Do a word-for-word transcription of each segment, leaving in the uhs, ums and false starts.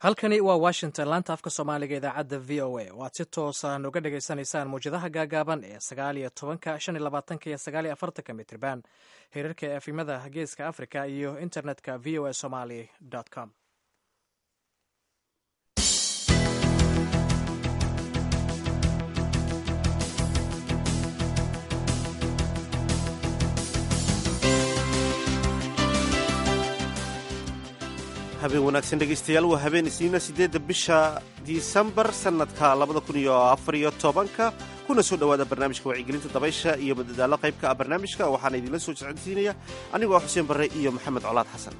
halkani waa Washington, laanta afka Soomaaliga idaacadda V O A oo aad si toos ah uga dhageysanaysaan muujadaha gaagaaban ee sagaal iyo tobanka, shan iyo labaatanka iyo sagaal iyo afartanka mitirban, heerarka efimada Geeska Afrika iyo internetka v o a somali dot com. habeen wanaagsan dhegaystayaal, waa habeen isniina sideedda bisha disembar sannadka labada kun iyo afar iyo tobanka. kuna soo dhowaada barnaamijka wacyigelinta dabaysha iyo madadaalo qaybka ah barnaamijka. waxaana idinla soo socodsiinaya anigoo xuseen barre iyo maxamed colaad xasan.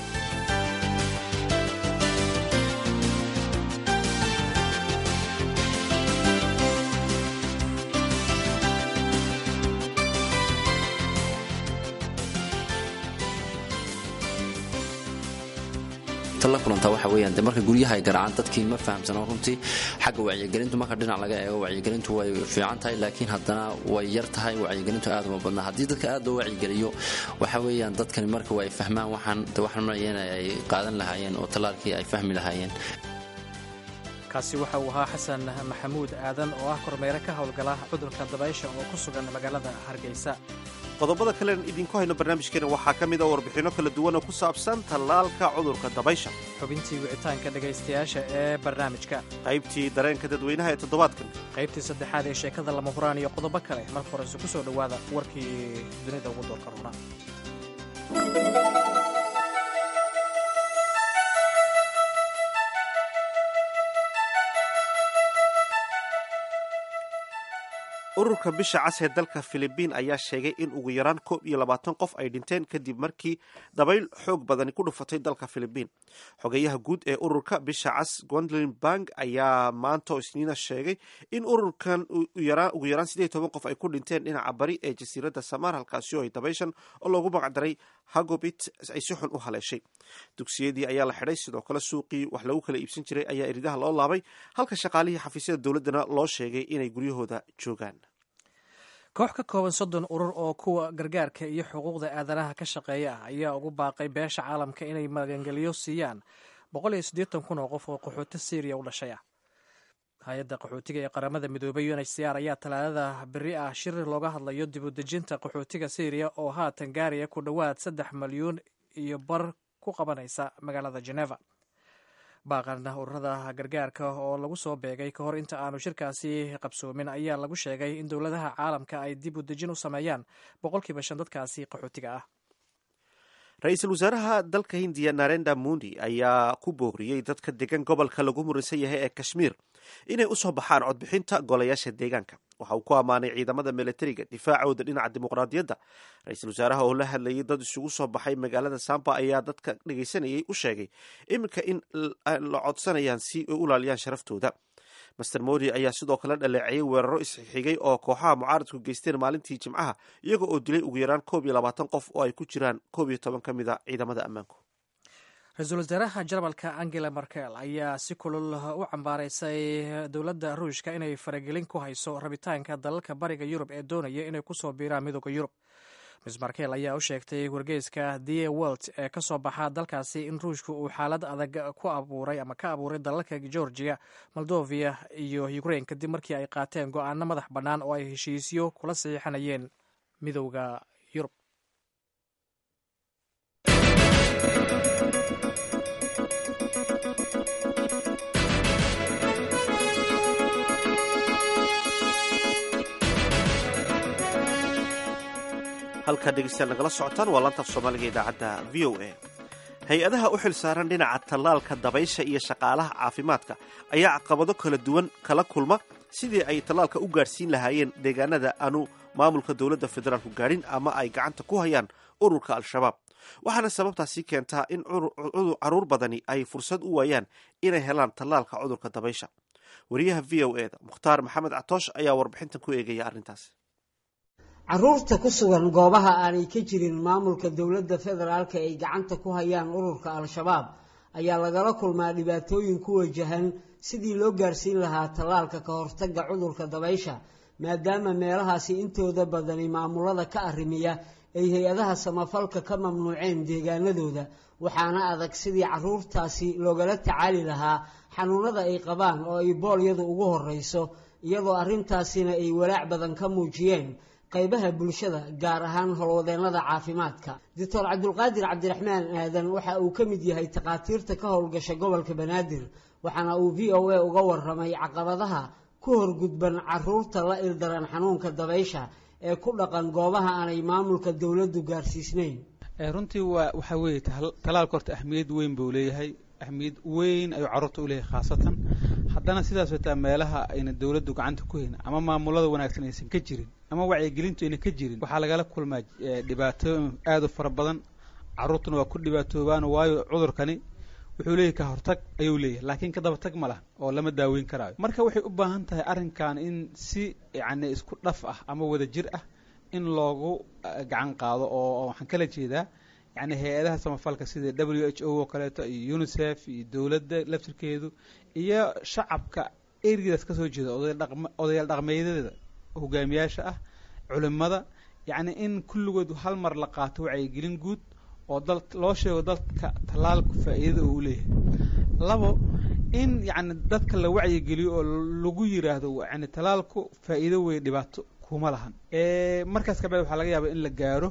la kulanta waxa weeyaan de marka guryaha ay garacaan dadkii ma fahamsano runtii xagga wacyigelintu marka dhinac laga eego wacyigelintu way fiican tahay laakiin haddana way yar tahay wacyigelintu aad uma badna haddii dadka aad loo wacyigeliyo waxa weeyaan dadkani marka way fahmaan waxaan de waxaan marayeen ay qaadan lahaayeen oo talaalkii ay fahmi lahaayeen. kaasi waxa uu ahaa xasan maxamuud aadan oo ah kormeere ka howlgala cudurka dabaysha oo ku sugan magaalada Hargeysa. qodobada kale idinku hayno barnaamijkeena waxaa ka mid ah warbixinno kala duwan oo ku saabsan tallaalka cudurka dabaysha, xubintii wicitaanka dhegaystayaasha ee barnaamijka, qaybtii dareenka dadweynaha ee toddobaadkan, qaybtii saddexaad ee sheekada lama huraan iyo qodobo kale. marka horese ku soo dhowaada warkii dunida ugu doorka runa. ururka bisha cas ee dalka Filibiin ayaa sheegay in ugu yaraan koob iyo labaatan qof ay dhinteen kadib markii dabayl xoog badani ku dhufatay dalka Filibiin. xogayaha guud ee ururka bisha cas Gwendolyn Bang ayaa maanta isniina sheegay in ururkan ugu yaraan siddeed iyo toban qof ay ku dhinteen dhinaca bari ee jasiiradda Samar, halkaasi oo ay dabayshan oo loogu magacdaray Hagobit ay si xun u haleeshay. dugsiyadii ayaa la xidhay, sidoo kale suuqii wax lagu kala iibsan jiray ayaa iridaha loo laabay, halka shaqaalihii xafiisyada dowladdana loo sheegay inay guryahooda joogaan. koox ka kooban soddon urur oo kuwa gargaarka iyo xuquuqda aadanaha ka shaqeeya ah ayaa ugu baaqay beesha caalamka inay magangeliyo siiyaan boqol iyo siddeetan kun oo qof oo qaxooti Syria u dhashay ah. hay-adda qaxootiga ee qaramada midoobay U N H C R ayaa talaadada berri ah shir looga hadlayo dib u dejinta qaxootiga Syria oo haatan gaaraya ku dhowaad saddex malyuun iyo bar ku qabanaysa magaalada Geneva. baaqana ururada gargaarka oo lagu soo beegay ka hor inta aanu shirkaasi qabsoomin ayaa lagu sheegay in dowladaha caalamka ay dib u dejin u sameeyaan boqolkiiba shan dadkaasi qaxootiga ah. ra-iisul wasaaraha dalka Hindiya Narendra Modi ayaa ku booriyey dadka degan gobolka lagu muransan yahay ee Kashmir inay u soo baxaan codbixinta golayaasha deegaanka. waxa uu ku ammaanay ciidamada militariga difaacooda dhinaca dimuqraadiyadda. ra-iisul wasaaraha oo la hadlayay dad isugu soo baxay magaalada Samba ayaa dadka dhegaysanayay u sheegay iminka in la codsanayaan si ay u ilaaliyaan sharaftooda. master Modi ayaa sidoo kale dhaleecayay weeraro isxigay oo kooxaha mucaaradku geysteen maalintii Jimcaha, iyaga oo dilay ugu yaraan koob iyo labaatan qof oo ay ku jiraan koob iyo toban ka mid a ciidamada ammaanku. ra-iisul wasaaraha Jarmalka Angela Merkel ayaa si kulul u cambaaraysay dowladda Ruushka inay faragelin ku hayso rabitaanka dalalka bariga Yurub ee doonaya inay ku soo biiraan midowga Yurub. miss Merkel ayaa u sheegtay wargeyska Die Welt ee ka soo baxa dalkaasi in Ruushku uu xaalad adag ku abuuray ama ka abuuray dalalka Georgia, Moldovia iyo Ukraine kadib markii ay qaateen go'aano madax bannaan oo ay heshiisyo kula saxiixanayeen midowga Yurub. halkaa dhegeystayaal nagala socotaan waa laanta af soomaaliga idaacadda V O A. hay-adaha u xil saaran dhinaca tallaalka dabaysha iyo shaqaalaha caafimaadka ayaa caqabado kala duwan kala kulma sidii ay tallaalka u gaadhsiin lahaayeen deegaanada aanu maamulka dowladda federaalku gaadhin ama ay gacanta ku hayaan ururka al-shabaab. waxaana sababtaasi keentaa in caruur badani ay fursad u waayaan inay helaan tallaalka cudurka dabaysha. wariyaha V O A da Mukhtaar Maxamed Catoosh ayaa warbixintan ku eegaya arrintaas. carruurta ku sugan goobaha aanay ka jirin maamulka dowladda federaalka ay gacanta ku hayaan ururka al-shabaab ayaa lagala kulmaa dhibaatooyin ku wajahan sidii loo gaarsiin lahaa tallaalka ka hortagga cudurka dabaysha, maadaama meelahaasi intooda badani maamulada ka arrimiya ay hay-adaha samafalka ka mamnuuceen deegaanadooda waxaana adag sidii carruurtaasi loogala tacaali lahaa xanuunada ay qabaan oo ay boolyadu ugu horreyso iyadoo arrintaasina ay walaac badan ka muujiyeen qaybaha bulshada gaar ahaan howlwadeennada caafimaadka doctor cabdulqaadir cabdiraxmaan aadan waxa uu ka mid yahay takhaatiirta ka howlgasha gobolka banaadir waxaana uu v o a uga warramay caqabadaha ku horgudban carruurta la ildaran xanuunka dabaysha ee ku dhaqan goobaha aanay maamulka dowladdu gaarsiisnayn runtii waa waxa weeye talaalka horta ahmiyad weyn buu leeyahay ahmiyad weyn ayuu carruurta u leeyahay khaasatan haddana sidaas wataa meelaha ayna dowladdu gacanta ku hayn ama maamulada wanaagsan aysan ka jirin ama wacyigelintu ayna ka jirin waxaa lagala kulmaa dhibaatooyin aad u fara badan carruurtuna waa ku dhibaatoobaan waayo cudurkani wuxuu leeyahay ka hortag ayuu leeyahay laakiin ka daba tag ma laha oo lama daaweyn karaayo marka waxay u baahan tahay arrinkan in si yacni isku dhaf ah ama wada jir ah in loogu gacan qaado oo waxaan kala jeedaa yacni hay-adaha samafalka sida w h o oo kaleeto iyo unicef iyo dowladda laftirkeedu iyo shacabka ergadaas ka soo jeeda odayaal dhaqmeedyada hogaamiyaasha ah culimada yacni in kulligood hal mar la qaato wacyigelin guud oo dal loo sheego dadka tallaalku faa'iidada uu leeyahay labo in yacni dadka la wacyigeliyo oo lagu yiraahdo yacni tallaalku faa'iido weyn dhibaato kuma lahan markaas ka bacdi waxaa laga yaabaa in la gaaro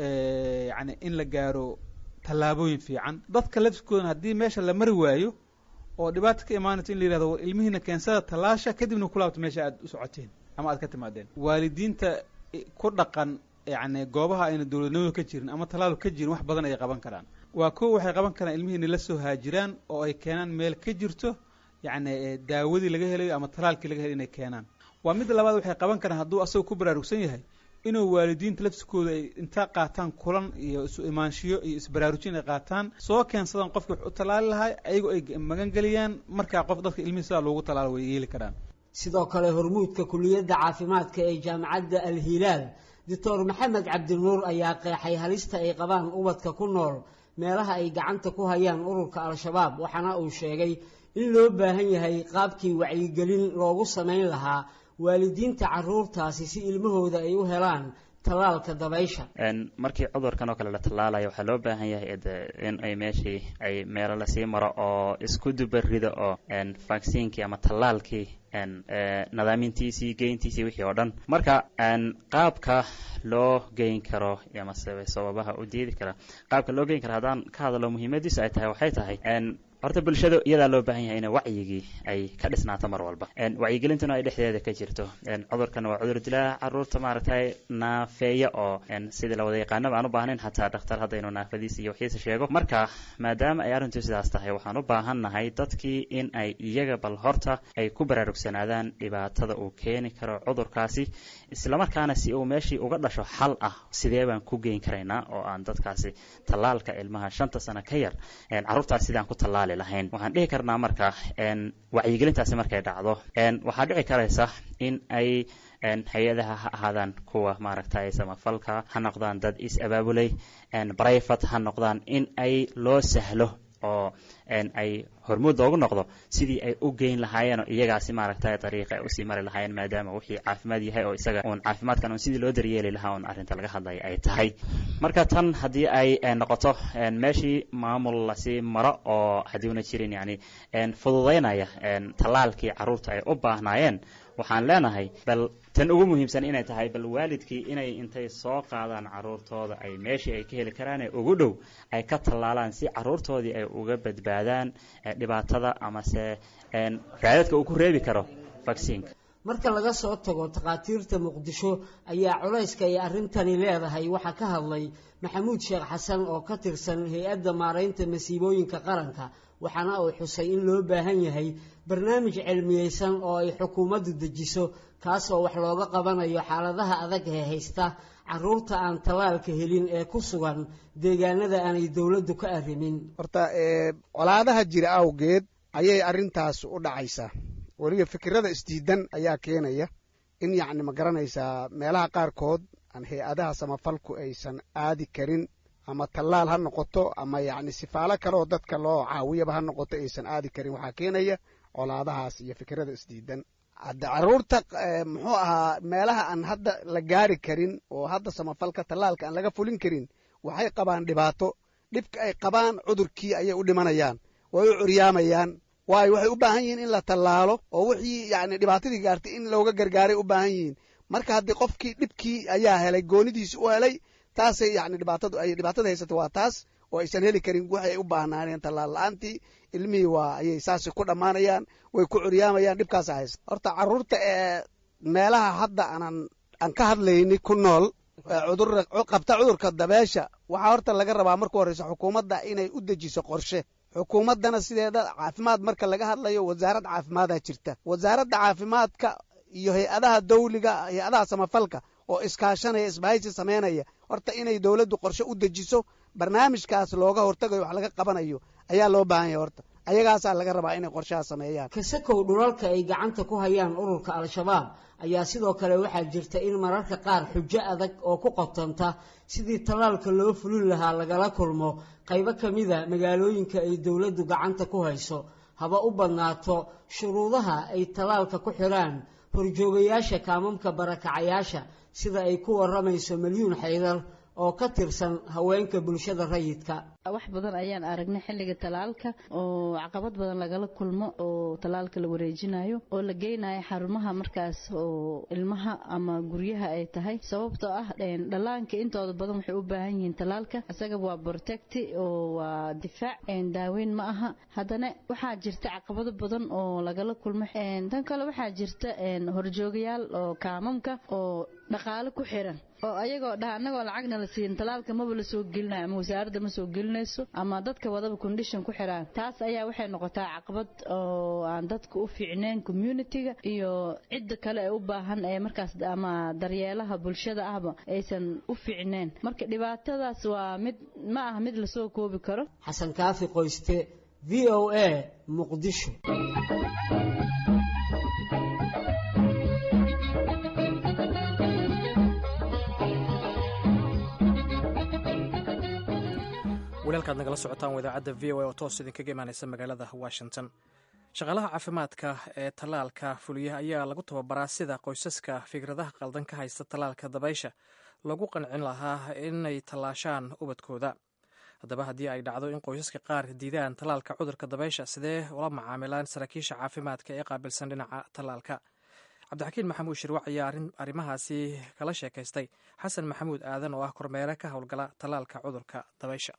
yacni in la gaaro tallaabooyin fiican dadka laftirkoodana haddii meesha la mari waayo oo dhibaato ka imaanayso in la yirahdo war ilmihiina keensada tallaasha kadibna ku laabto meesha aad u socoteen ama aad ka timaadeen waalidiinta ku dhaqan yacni goobaha ayna dowladnimadu ka jirin ama tallaal ka jirin wax badan ay qaban karaan waa kuwa waxay qaban karaan ilmihiina la soo haajiraan oo ay keenaan meel ka jirto yacni daawadii laga helayo ama tallaalkii laga helayo inay keenaan waa midda labaad waxay qaban karaan hadduu asagoo ku baraarugsan yahay inuu waalidiinta laftirkooda ay intaa qaataan kulan iyo isu imaanshiyo iyo isbaraarujin ay qaataan soo keensadaan qofkii wax u tallaali lahaa ayagoo ay magan geliyaan markaa qof dadka ilmihi sidaa loogu tallaalo way yeeli karaan sidoo kale hormuudka kuliyadda caafimaadka ee jaamacadda alhilaal doctor maxamed cabdinuur ayaa qeexay halista ay qabaan ubadka ku nool meelaha ay gacanta ku hayaan ururka al-shabaab waxaana uu sheegay in loo baahan yahay qaabkii wacyigelin loogu samayn lahaa waalidiinta carruurtaasi si ilmahooda ay u helaan tallaalka dabaysha markii cudurkan oo kale la tallaalayo waxaa loo baahan yahay in ay meeshii ay meelo lasii maro oo isku dubarida oo vaccine-kii ama tallaalkii nadaamintiisii geyntiisii wixii oo dhan marka qaabka loo geyn karo ama sababaha u diidi kara qaabka loo geyn karo haddaan ka hadalo muhiimadiisa ay tahay waxay tahay horta bulshada iyadaa loo baahan yahay in wacyigii ay ka dhisnaato mar walba wacyigelintuna ay dhexdeeda ka jirto cudurkan waa cudur dilaa carruurta maaragtay naafeeya oo sidii la wada yaqaanaba aan u baahnayn xataa dhakhtar hadda inuu naafadiisa iyo waxiisa sheego marka maadaama ay arrintu sidaas tahay waxaan u baahannahay dadkii in ay iyaga bal horta ay ku baraarugsanaadaan dhibaatada uu keeni karo cudurkaasi islamarkaana si uu meeshii uga dhasho xal ah sidee baan ku geyn karaynaa oo aan dadkaasi tallaalka ilmaha shanta sano ka yar carruurtaas sidaan ku tallaal lahayn waxaan dhihi karnaa marka wacyigelintaasi markay dhacdo waxaa dhici karaysa in ay hay-adaha ha ahaadaan kuwa maaragtay samafalka ha noqdaan dad is-abaabulay brifat ha noqdaan in ay loo sahlo oo ay hormuud loogu noqdo sidii ay u geyn lahaayeen oo iyagaasi maaragtay dariiqa ay usii mari lahaayeen maadaama wixii caafimaad yahay oo isaga uun caafimaadkan uun sidii loo daryeeli lahaa uun arrinta laga hadlaya ay tahay marka tan haddii ay noqoto meeshii maamul lasii maro oo haddii una jirin yacni fududaynaya tallaalkii carruurta ay u baahnaayeen waxaan leenahay bal tan ugu muhiimsan inay tahay bal waalidkii inay intay soo qaadaan carruurtooda ay meeshii ay ka heli karaan ee ugu dhow ay ka tallaalaan si carruurtoodii ay uga badbaadaan dhibaatada amase raadadka uu ku reebi karo vaccinka marka laga soo tago takhaatiirta muqdisho ayaa culayska ay arrintani leedahay waxaa ka hadlay maxamuud sheekh xasan oo ka tirsan hay-adda maaraynta masiibooyinka qaranka waxaana uu xusay in loo baahan yahay barnaamij cilmiyeysan oo ay xukuumaddu dejiso kaas oo wax looga qabanayo xaaladaha adag ee haysta carruurta aan tallaalka helin ee ku sugan deegaanada aanay dowladdu ka arrimin horta colaadaha jira awgeed ayay arrintaas u dhacaysaa weliba fikirada isdiidan ayaa keenaya in yacni ma garanaysaa meelaha qaarkood aan hay-adaha samafalku aysan aadi karin ama tallaal ha noqoto ama yacni sifaalo kale oo dadka loo caawiyaba ha noqoto aysan aadi karin waxaa keenaya colaadahaas iyo fikirada isdiidan hadda caruurta muxuu ahaa meelaha aan hadda la gaari karin oo hadda samafalka tallaalka aan laga fulin karin waxay qabaan dhibaato dhibka ay qabaan cudurkii ayay u dhimanayaan way u curyaamayaan waayo waxay u baahan yihiin in la tallaalo oo wixii yacni dhibaatadii gaartay in looga gargaaray u baahan yihiin marka haddii qofkii dhibkii ayaa helay goonidiisi u helay taasay yacni dhibaatadu ay dhibaatada haysata waa taas oo aysan heli karin waxay u baahnaaneen tallaal la-aantii ilmihii waa ayay saasi ku dhammaanayaan way ku curyaamayaan dhibkaasa haysta horta carruurta ee meelaha hadda aanan aan ka hadlayni ku nool cudur qabta cudurka dabeesha waxaa horta laga rabaa marka horeysa xukuumadda inay u dejiso qorshe xukuumaddana sideeda caafimaad marka laga hadlayo wasaarad caafimaada jirta wasaaradda caafimaadka iyo hay-adaha dawliga hay-adaha samafalka oo iskaashanaya isbahaysi samaynaya horta inay dowladdu qorshe u dejiso barnaamijkaas looga hortagayo wax laga qabanayo ayaa loo baahan yahay horta ayagaasaa laga rabaa inay qorshaha sameeyaan kasakow dhulalka ay gacanta ku hayaan ururka al-shabaab ayaa sidoo kale waxaa jirta in mararka qaar xujo adag oo ku qotanta sidii tallaalka loo fulin lahaa lagala kulmo qaybo ka mida magaalooyinka ay dowladdu gacanta ku hayso haba u badnaato shuruudaha ay tallaalka ku xidhaan horjoogayaasha kaamamka barakacayaasha sida ay ku warramayso Malyuun Xaydar oo ka tirsan haweenka bulshada rayidka wax badan ayaan aragnay xilliga talaalka oo caqabad badan lagala kulmo oo talaalka la wareejinayo oo la geynayo xarumaha markaas oo ilmaha ama guryaha ay tahay sababtoo ah dhalaanka intooda badan waxay u baahan yihiin talaalka asaga waa protect oo waa difaac daaweyn ma aha haddana waxaa jirta caqabado badan oo lagala kulmo tan kale waxaa jirta horjoogayaal oo kaamamka oo dhaqaale ku xiran oo ayagoo dhaha anagoo lacagna la siin talaalka maba la soo gelinayo ama wasaaradda ma soo gelinayso ama dadka wadaba condition ku xiraan taas ayaa waxay noqotaa caqabad oo aan dadka u fiicneen community-ga iyo cidda kale ee u baahan ee markaas ama daryeelaha bulshada ahba aysan u fiicneen marka dhibaatadaas waa mid ma aha mid la soo koobi karo xasan kaafi qoyste v o a muqdisho walaalkaad nagala socotaan wadaacadda v o a oo toos idinkaga imaanaysa magaalada washington shaqaalaha caafimaadka ee tallaalka fuliyaha ayaa lagu tababaraa sida qoysaska fikradaha qaldan ka haysta tallaalka dabaysha lagu qancin lahaa inay tallaashaan ubadkooda haddaba haddii ay dhacdo in qoysaska qaar diidaan tallaalka cudurka dabaysha sidee ula macaamilaan saraakiisha caafimaadka ee qaabilsan dhinaca tallaalka cabdixakiin maxamuud shirwac ayaa arrimahaasi kala sheekaystay xasan maxamuud aadan oo ah kormeere ka howlgala tallaalka cudurka dabaysha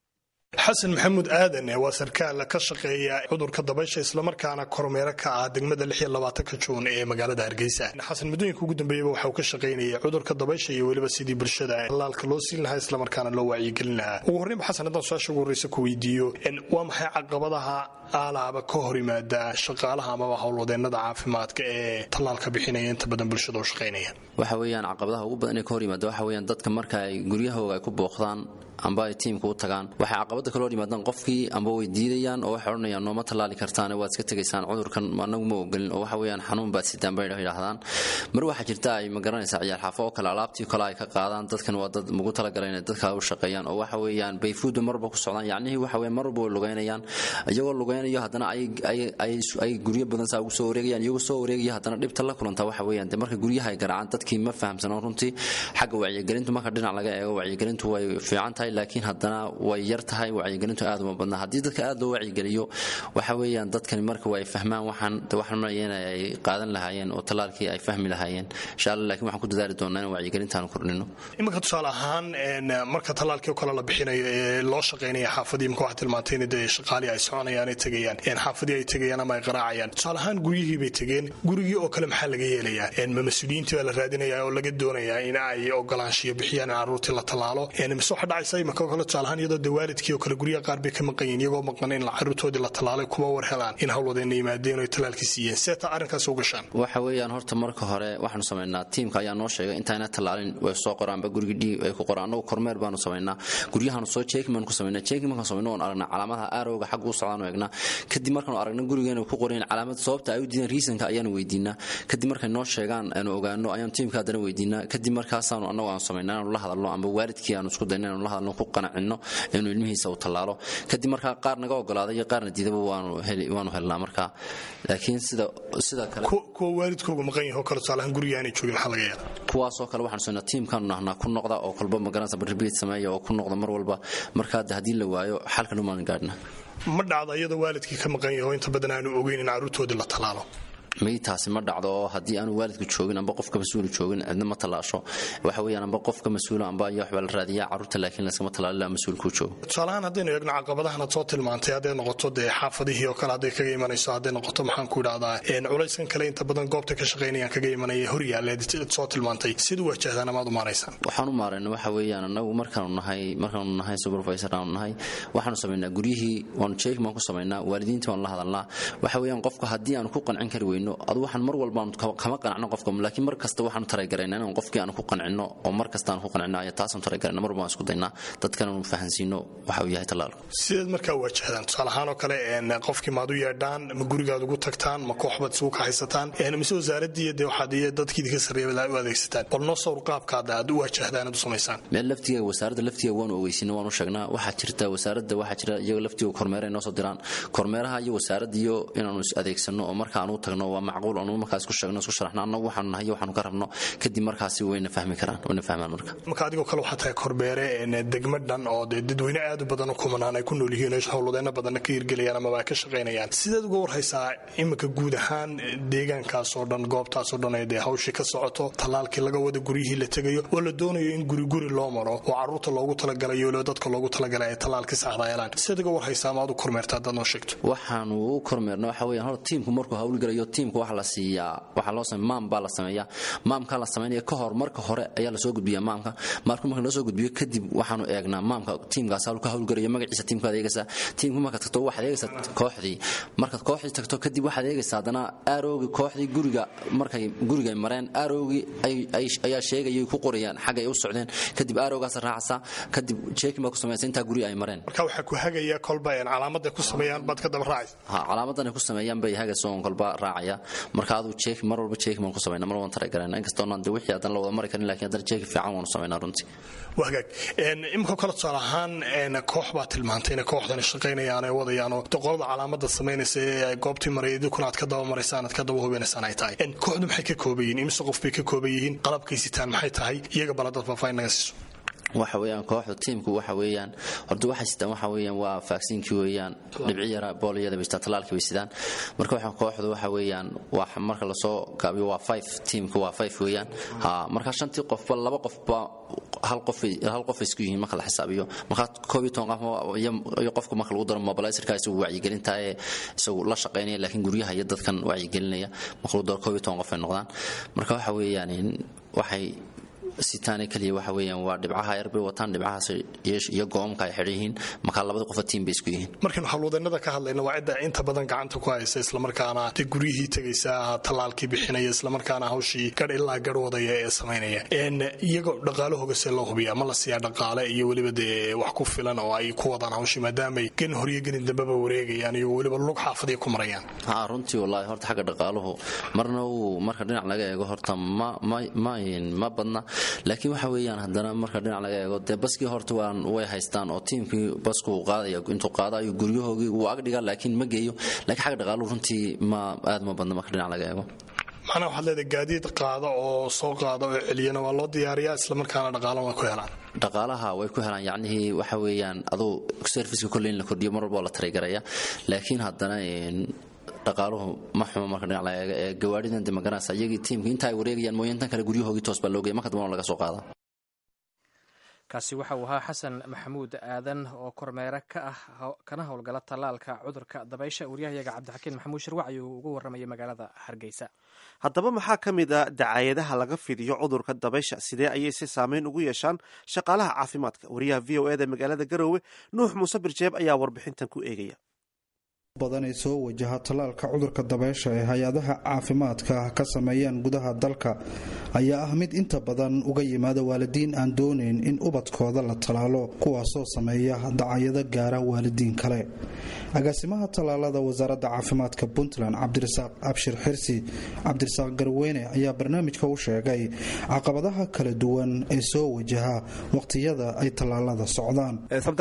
xasan maxamuud aadan waa sarkaal ka shaqeeya cudurka dabaysha islamarkaana kormeere ka ah degmada lix iyo labaatanka juun ee magaalada hargeysa xasan muddooyinka ugu dambeeyaba waxa uu ka shaqaynayay cudurka dabaysha iyo weliba sidii bulshada tallaalka loo siin lahaa islamarkaana loo wacyigelin lahaa ugu horreynba xasan haddaan su-aasha ugu horreysa ku weydiiyo waa maxay caqabadaha aalaaba ka hor yimaada shaqaalaha amaba howlwadeennada caafimaadka ee tallaalka bixinaya inta badan bulshada u shaqaynaya waxa weeyaan caqabadaha ugu badan ee ka hor yimaada waxa weeyaan dadka marka ay guryahooga ay ku booqdaan amba ay tiimka u tagaan waxay caqabada kale hor yimaadaan qofkii amba way diidayaan oo waxay odhanayaan nooma tallaali kartaan waad iska tegaysaan cudurkan anagu ma ogolin oo waxa weeyaan xanuun baad sidaan bay yidhaahdaan mar waxaa jirta ay ma garanaysaa ciyaar xaafo oo kale alaabtii kale ay ka qaadaan dadkan waa dad mugu talagalay inay dadka u shaqeeyaan oo waxa weeyaan bayfuudba marba ku socdaan yacnihii waxa weeyaan marba way lugaynayaan iyagoo lugaynayo haddana ay ay ay ay guryo badan saa ugu soo wareegayaan iyagoo soo wareegaya haddana dhibta la kulanta waxa weeyaan de marka guryaha ay garaacaan dadkii ma fahamsano runtii xagga wacyigelintu marka dhinac laga eego wacyigelintu way fiican tahay laakiin haddana way yar tahay wacyigelintu aad uma badna haddii dadka aad loo wacyigeliyo waxa weeyaan dadkani marka way fahmaan waxaan waxaan marayeen ay qaadan lahaayeen oo tallaalkii ay fahmi lahaayeen insha Allah laakiin waxaan ku dadaali doonaa in wacyigelintaan kordhino imanka tusaale ahaan marka tallaalkii kale la bixinayo ee loo shaqeynaya xaafadii imka wax tilmaantay in shaqaali ay soconayaan ay tagayaan in xaafadii ay tagayaan ama ay qaraacayaan tusaale ahaan guriyihii bay tageen gurigii oo kale maxaa laga yeelayaa ma mas'uuliyiintii baa la raadinayaa oo laga doonayaa in ay ogolaanshiyo bixiyaan carruurtii la tallaalo mise waxa dhacaysa imaka kale tusaale ahaan iyadoo dawaalidkii oo kale guryaha qaar bay ka maqan yihiin iyagoo maqan in carruurtoodii la tallaalay kuma war helaan in howlwadeenna yimaadeen oo tallaalkii siiyeen seeta arrinkaas u gashaan waxa weeyaan horta marka hore waxaanu samaynaa tiimka ayaa noo sheegay intaayna tallaalin way soo qoraanba gurigi dhii ay ku qoraan annagu kormeer baanu samaynaa guryahaanu soo checking baanu ku samaynaa checking markaan samayno oon aragnaa calaamadaha aarowga xagga u socdaan eegnaa kadib markaanu aragna gurigeena ku qorayn calaamad sababta ay u diideen reasonka ayaanu weydiinaa kadib markay noo sheegaan aanu ogaano ayaanu tiimka haddana weydiinaa kadib markaasaanu annagu aanu samaynaa inaanu la hadalno amba waalidkii aanu isku dayna inaanu la aanu ku qancino inuu ilmihiisa u tallaalo kadib markaa qaar naga ogolaaday iyo qaarna diidaba waanu heli waanu helnaa markaa laakiin sida sida kale kuwa waalidkooga maqan yahay oo kale tusaalahan guriga aanay joogin maxaa laga yaabaa kuwaasoo kale waxaan soo tiimkan nahnaa ku noqda oo kolba magaranaysa repeat sameeya oo ku noqda mar walba markaa haddii la waayo xalka dhumaan gaadhna ma dhacdo iyadoo waalidkii ka maqan yahay oo inta badan aanu ogeyn in carruurtoodii la tallaalo maytaasi ma dhacdo oo haddii aanu waalidku joogin amba qofka mas-uul joogin cidna ma tallaasho waxa weeyaan amba qofka mas-uul amba iyo waxba la raadiyaa carruurta laakiin la iskama tallaalo mas-uulku joogo tusaalahaan haddaynu eegno caqabadahan aad soo tilmaantay hadday noqoto dee xaafadihii oo kale hadday kaga imanayso hadday noqoto maxaan ku idhahdaa culayskan kale inta badan goobta ka shaqaynayaan kaga imanaya horyaaleed soo tilmaantay siduu wajahdaan amaad u maaraysaan waxaan u maarayna waxa weeyaan anagu markaanu nahay markaanu nahay supervisor aanu nahay waxaanu samaynaa guryihii waanu check maan ku samaynaa waalidiinta waan la hadalnaa waxa weeyaan qofka haddii aanu ku qancin kari weyno adu waxaan mar walba kama qancino qofka laakiin mar kasta waxaanu tareegaraynaa inaan qofkii aan ku qancino oo mar kasta aan ku qancino ayaa taasaan tareegaraynaa mar walba aan isku daynaa dadkana uu fahansiino waxa uu yahay tallaalku sideed markaa wajahdaan tusaale ahaan oo kale qofkii maad u yeedhaan ma gurigaad ugu tagtaan ma kooxbaad isugu kaxaysataan mise wasaaradii dee waxaad iyo dadkii idinka sarreeya u adeegsataan bal noo sawir qaabkaada aad u wajahdaan aad u samaysaan meel laftiga wasaaradda laftiga waanu ogeysiina waanu sheegnaa waxaa jirta wasaaradda waxaa jira iyaga laftiga kormeer ay noo soo diraan kormeeraha iyo wasaaradda iyo inaanu is adeegsano oo marka aanu tagno waa macquul aanu markaas ku sheegno isku sharaxna annagu waxaanu nahay waxaanu ka rabno kadib markaasi wayna fahmi karaan wayna fahmaan marka marka adigoo kale waxaa tahay kormeere degmo dhan oo dadweyne aad u badan oo kumanaan ay ku nool yihiin oo howladeena badanna ka hirgelayaan ama waa ka shaqaynayaan sideed uga warhaysaa imika guud ahaan deegaankaas oo dhan goobtaas oo dhan ee dee hawshii ka socoto tallaalkii laga wada guryihii la tegayo oo la doonayo in guri guri loo maro oo carruurta loogu talagalayo oo dadka loogu talagalay ay tallaalkii saxda yeelaan sideed uga warhaysaa ma aad u kormeertaa haddaad noo sheegto waxaanu u kormeerna waxa weeyaan hor tiimku markuu hawlgalayo tiimku waxa la siiyaa waxa loo sameeyaa maam baa la sameeyaa maamka la sameeyaa ka hor marka hore ayaa la soo gudbiyaa maamka markuu marka la soo gudbiyo kadib waxaanu eegnaa maamka tiimkaas halka hawlgalayo magaciisa tiimka adeegaysa tiimku marka tagto waxa adeegaysa kooxdii marka kooxdii tagto kadib waxa adeegaysa hadana aaroogi kooxdii guriga markay guriga mareen aaroogi ay ayaa sheegayay ku qorayaan xagga ay u socdeen kadib aaroogaas raacsa kadib checking ku sameeyay inta guri ay mareen marka waxa ku hagaya kolba aan calaamada ku sameeyaan bad ka daba raacay ha calaamadan ku sameeyaan bay hagayso kolba raacaya marka adu check mar walba check man ku sameeyna mar waan tareegarana inkastoo aan wixii adan la wada mari karin laakiin adan check fiican waan sameeynaa runtii wagaag een imka kala salahan een koox baa tilmaantay in kooxdan shaqeynayaan ay wadayaan oo qolada calaamada sameynaysa ay goobtii mareeyay kuna aad ka daba maraysaan aad ka daba hubinaysaan ay tahay een kooxdu maxay ka koobayeen imse qof bay ka koobayeen qalabkaysitaan maxay tahay iyaga baladad faafaynaga siiso waxa weeyaan kooxda tiimku waxa weeyaan horta waxa sidaan waxa weeyaan waa vaccine-kii weeyaan dhibci yara booliyada bay talaalkii bay sidaan marka waxa kooxda waxa weeyaan wax marka la soo gaabiyo waa five tiimku waa five weeyaan ha marka shantii qof ba laba qof ba hal qof hal qof isku yihiin marka la xisaabiyo marka koob iyo toban qof iyo qofku marka lagu daro mobilizer-ka isagu wacyi gelinta ee isagu la shaqeynaya laakiin guryaha iyo dadkan wacyi gelinaya marka lagu daro koob iyo toban qof ay noqdaan marka waxa weeyaan waxay sitaane kaliya waxa weeyaan waa dhibcaha yar bay wataan dhibcahaas iyo goomka ay xiriyihiin marka labada qof team bay isku yihiin markaan hawlwadeennada ka hadlayna waa cid inta badan gacanta ku haysa isla markaana tii guriyihii tagaysa talaalkii bixinaya isla markaana hawshii gadh ilaa gadh wadaya ee sameynaya een iyaga dhaqaalahooga see loo hubiyaa ma la siiyaa dhaqaale iyo weliba dee wax ku filan oo ay ku wadaan hawshii maadaamay gen horiyo gelin dambaba wareegayaan iyo weliba lug xaafadiya ku marayaan ha runtii wallaahi horta xagga dhaqaaluhu marna uu marka dhinac laga eego horta ma ma ma badna laakiin waxa weeyaan hadana marka dhinac laga eego de baskii horta waan way haystaan oo tiimkii basku qaadaya intuu qaadayo guryahoogii uu agdhiga laakiin ma geeyo laakiin xagga dhaqaaluhu runtii ma aad ma badna marka dhinac laga eego macnaha waxaad leedahay gaadiid qaada oo soo qaada oo celiyana waa loo diyaariyaa isla markaana dhaqaalo waa ku helaan dhaqaalaha way ku helaan yacnihii waxa weeyaan aduu serviceka kolley in la kordhiyo mar walba oo la tareegaraya laakiin haddana dhaqaaluhu ma xumo marka dhinac laga eego ee gawaadhidan de magaranaysa iyagii tiimka inta ay wareegayaan mooyantan kale guryahoogii toos baa loo geeya marka dambana laga soo qaadaa kaasi waxa uu ahaa xasan maxamuud aadan oo kormeere ka ah kana howlgala tallaalka cudurka dabaysha waryahayaga cabdixakiin maxamuud shirwac ayuu uga warramayay magaalada hargeysa haddaba maxaa ka mid a dacaayadaha laga fidiyo cudurka dabaysha sidee ayay si saameyn ugu yeeshaan shaqaalaha caafimaadka wariyaha v o eda magaalada garoowe nuux muuse birjeeb ayaa warbixintan ku eegaya badan ee soo wajaha tallaalka cudurka dabeysha ee hay-adaha caafimaadka ka sameeyaan gudaha dalka ayaa ah mid inta badan uga yimaada waalidiin aan doonayn in ubadkooda la tallaalo kuwaasoo sameeya dacayado gaara waalidiin kale. agaasimaha tallaalada wasaaradda caafimaadka puntland cabdirasaaq abshir xirsi cabdirasaaq garweyne ayaa barnaamijka u sheegay caqabadaha kala duwan ee soo wajaha waqtiyada ay tallaalada socdaan.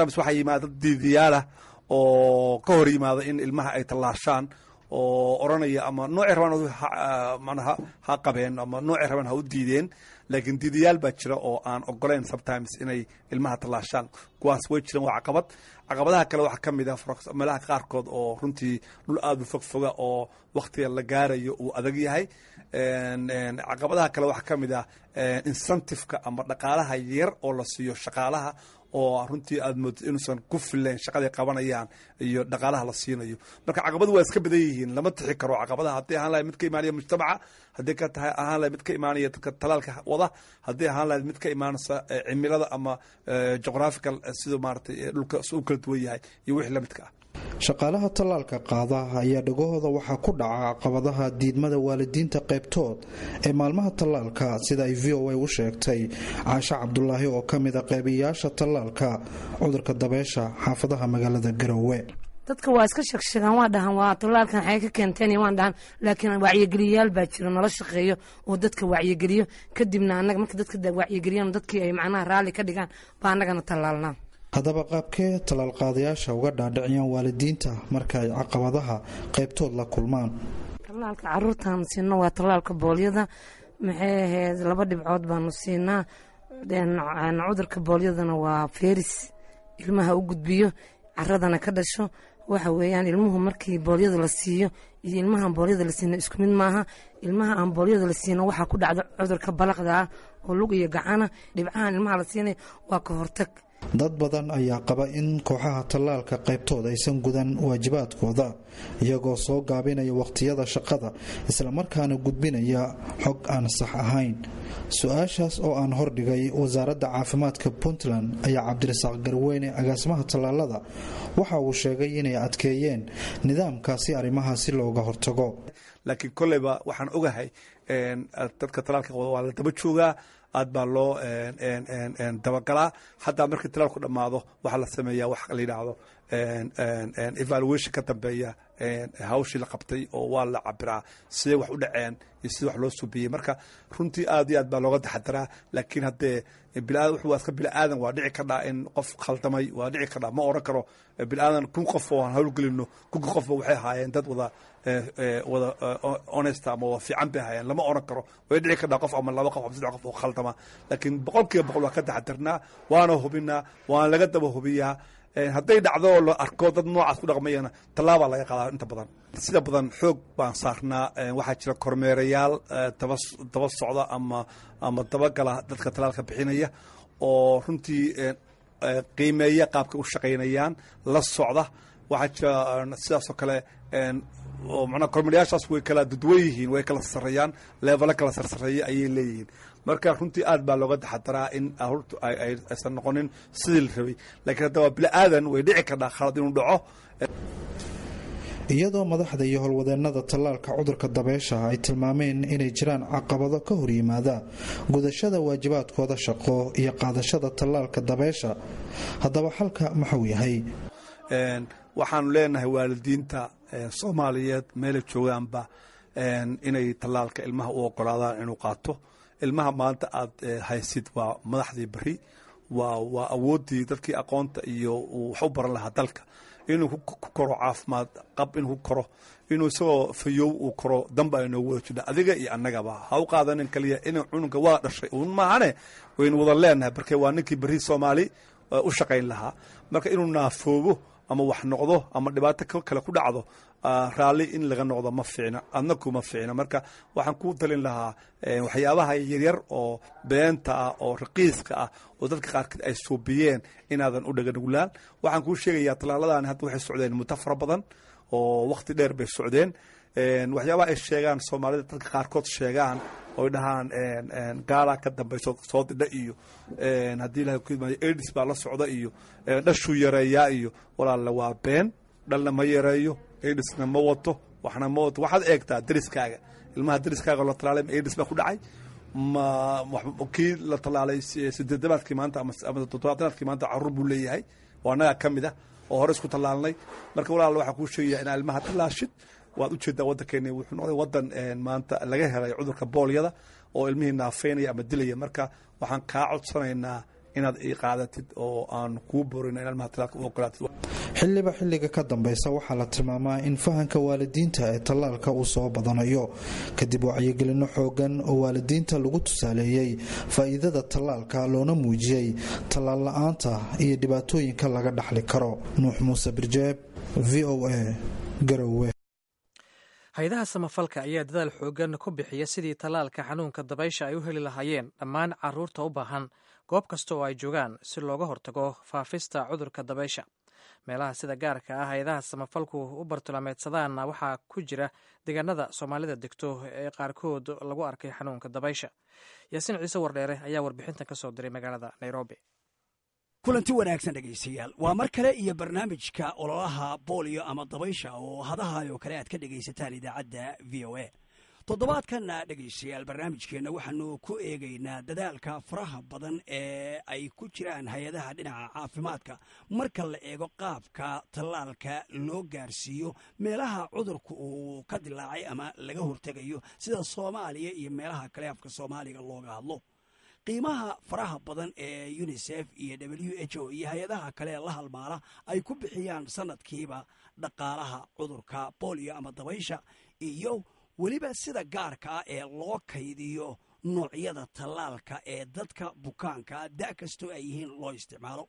oo ka hor yimaada in ilmaha ay tallaashaan oo oranaya ama noocay rabaan manaha ha qabeen ama noocay rabaan ha u diideen, laakiin diidayaal baa jira oo aan ogolayn sometimes inay ilmaha tallaashaan. kuwaas way jiraan, waa caqabad. caqabadaha kale waxaa ka mid ah meelaha qaarkood oo runtii dhul aada u fogfoga oo wakhtiga la gaarayo uu adag yahay. caqabadaha kale waxaa ka mid ah incentiveka ama dhaqaalaha yar oo la siiyo shaqaalaha oo runtii aad moodid inuusan ku filayn shaqaday qabanayaan iyo dhaqaalaha la siinayo. marka caqabadu waa iska badan yihiin, lama tixi karo caqabadaha. haddii ahaan lahayd mid ka imaanaya mujtamaca, haddii ka tahay ahaan lahayd mid ka imaanaya dadka talaalka wada, haddii ahaan lahayd mid ka imaanaysa cimilada ama geographical siduu maaragtay dhulka u kala duwan yahay iyo wixii la midka ah. shaqaalaha tallaalka qaada ayaa dhagahooda waxaa ku dhaca caqabadaha diidmada waalidiinta qaybtood ee maalmaha tallaalka, sida ay v o a u sheegtay caasho cabdulaahi oo ka mid a qaybiyaasha tallaalka cudurka dabeysha xaafadaha magaalada garowe. dadka waa iska sheegsheegaan, waa dhahan waa tallaalkan waxay ka keenteen waan dhahan, laakiin wacyigeliyayaal baa jira nala shaqeeyo oo dadka wacyigeliyo, kadibna annaga marka dadka wacyigeliyaan dadkii ay macnaha raalli ka dhigaan baa annagana tallaalnaa. haddaba qaabkee tallaal qaadayaasha uga dhaadhiciyaan waalidiinta marka ay caqabadaha qaybtood la kulmaan? tallaalka caruurtaan siino waa tallaalka boolyada, maxay ahayd laba dhibcood baanu siinaa. cudurka boolyadana waa feris ilmaha u gudbiyo caradana ka dhasho. waxa weeyaan ilmuhu markii boolyada la siiyo iyo ilmahaan boolyada la siino isku mid maaha. ilmaha aan boolyada la siino waxaa ku dhacda cudurka balaqda ah oo lug iyo gacana. dhibcahan ilmaha la siinay waa ka hortag. dad badan ayaa qaba in kooxaha tallaalka qaybtood aysan gudan waajibaadkooda, iyagoo soo gaabinaya waqtiyada shaqada islamarkaana gudbinaya xog aan sax ahayn. su-aashaas oo aan hordhigay wasaaradda caafimaadka puntland ayaa cabdirasaaq garweyne agaasimaha tallaalada waxa uu sheegay inay adkeeyeen nidaamkaasi arrimahaasi looga hortago. laakiin koleyba waxaan ogahay dadka tallaalka waa la daba joogaa, aad baa loo dabagalaa. hataa markii talaalku dhammaado waxaa la sameeyaa wax la yidhaahdo evaluation ka dambeeya hawshii la qabtay oo waa la cabiraa siday wax u dhaceen iyo sida wax loo subiyey. marka runtii aad iyo aad baa looga taxadiraa. laakiin haddee waa iska biniaadan, waa dhici kadhaa in qof khaldamay, waa dhici kadhaa. ma oran karo biniaadan kun qof oo aan hawlgelino kunka qofba waxay ahaayeen dad wada wada honest ama waa fiican bay ahaayeen, lama oran karo. way dhici kadhaa qof ama laba qof ama saddex qof oo khaldama, laakiin boqol kiiba boqol waa ka taxadirnaa, waana hubinaa, waana laga daba hubiyaa. hadday dhacdo oo la arko dad noocaas ku dhaqmayana tallaabaa laga qaadaa. inta badan sida badan xoog baan saarnaa. waxaa jira kormeerayaal daba socda ama ama dabagala dadka tallaalka bixinaya oo runtii qiimeeya qaabka u shaqaynayaan, la socda. waxaa jira sidaasoo kale manaa kormeerayaashaas way kala dadwan yihiin, way kala sarreeyaan, leevalo kala sarsareeya ayay leeyihiin. marka runtii aad baa looga taxadaraa in aruurtu aysan noqonin sidii la rabay. laakiin hadda waa bili-aadan, way dhici kardhaa khalad inuu dhaco. iyadoo madaxda iyo howlwadeennada tallaalka cudurka dabeysha ay tilmaameen inay jiraan caqabado ka hor yimaada gudashada waajibaadkooda shaqo iyo qaadashada tallaalka dabeysha, haddaba xalka muxuu yahay? waxaanu leenahay waalidiinta soomaaliyeed meelay joogaanba inay tallaalka ilmaha u ogolaadaan inuu qaato. ilmaha maanta aad haysid waa madaxdii beri, waa awooddii dadkii aqoonta iyo wax u baran lahaa dalka. inuu ku koro caafimaad qab, inuu ku koro, inuu isagoo fayow uu koro damba aynoogu wada jirna adiga iyo annagaba. ha u qaadanin kaliya inuu cununka waa dhashay uun maahane, waynu wada leenahay marka waa ninkii beri soomaali u shaqayn lahaa. marka inuu naafoobo ama wax noqdo ama dhibaato kale ku dhacdo, raalli in laga noqdo ma fiicna, adna kuma fiicna. marka waxaan ku talin lahaa waxyaabaha yaryar oo beenta ah oo raqiiska ah oo dadka qaarkood ay suubiyeen inaadan u dhaganuglaan. waxaan kuu sheegayaa tallaaladani hadda waxay socdeen muddo fara badan oo waqti dheer bay socdeen. waxyaabaha ay sheegaan soomaalida dadka qaarkood sheegaan oy dhahaan gaala ka dambayso soo didha iyo haddii ilahay ku imaado aids baa la socda iyo dhashuu yareeyaa iyo walaalle waa been. dhalna ma yareeyo, aidisna ma wato waxna ma wato waxaad eegtaa dariskaaga ilmaha dariskaaga la talaalay ma aidis baa ku dhacay ma kii la talaalay sideedabaadkii maanta ama toddobaatanaadkii maanta carruur buu leeyahay oo annagaa ka mid ah oo hore isku tallaalnay marka walaal waxaa kuu sheegaya inaa ilmaha tallaashid waad ujeedaa waddankeeni wuxuu noqday waddan maanta laga helay cudurka boolyada oo ilmihii naafeynaya ama dilaya marka waxaan kaa codsanaynaa inaad ii qaadatid oo aan kuu boorino in ilmaha tallaalka u ogolaatid xilliba xilliga ka dambaysa waxaa la tilmaamaa in fahanka waalidiinta ee tallaalka uu soo badanayo kadib wacyigelino xoogan oo waalidiinta lagu tusaaleeyey faa'iidada tallaalka loona muujiyey tallaal la'aanta iyo dhibaatooyinka laga dhaxli karo nuux muuse birjeeb v o a garowe hay-adaha samafalka ayaa dadaal xoogan ku bixiya sidii tallaalka xanuunka dabaysha ay u heli lahaayeen dhammaan carruurta u baahan goob kasta oo ay joogaan si looga hortago faafista cudurka dabaysha meelaha sida gaarka ah hay-adaha samafalku u bartilmaameedsadaanna waxaa ku jira deegaanada soomaalida degto ee qaarkood lagu arkay xanuunka dabaysha yaasiin ciise wardheere ayaa warbixintan ka soo diray magaalada nairobi kulanti wanaagsan dhegaystayaal waa mar kale iyo barnaamijka ololaha booliyo ama dabaysha oo hadahay oo kale aad ka dhegaysataan idaacadda v o a toddobaadkanna dhegaystayaal barnaamijkeenna waxaanu ku eegaynaa dadaalka faraha badan ee ay ku jiraan hay-adaha dhinaca caafimaadka marka la eego qaabka tallaalka loo gaarsiiyo meelaha cudurka uu ka dilaacay ama laga hortegayo sida soomaaliya iyo meelaha kale afka soomaaliga looga hadlo qiimaha faraha badan ee unisef iyo w h o iyo hay-adaha kale ee la halmaala ay ku bixiyaan sanadkiiba dhaqaalaha cudurka booliyo ama dabaysha iyo weliba sida gaarka ah ee loo kaydiyo noocyada tallaalka ee dadka bukaanka da' kastoo ay yihiin loo isticmaalo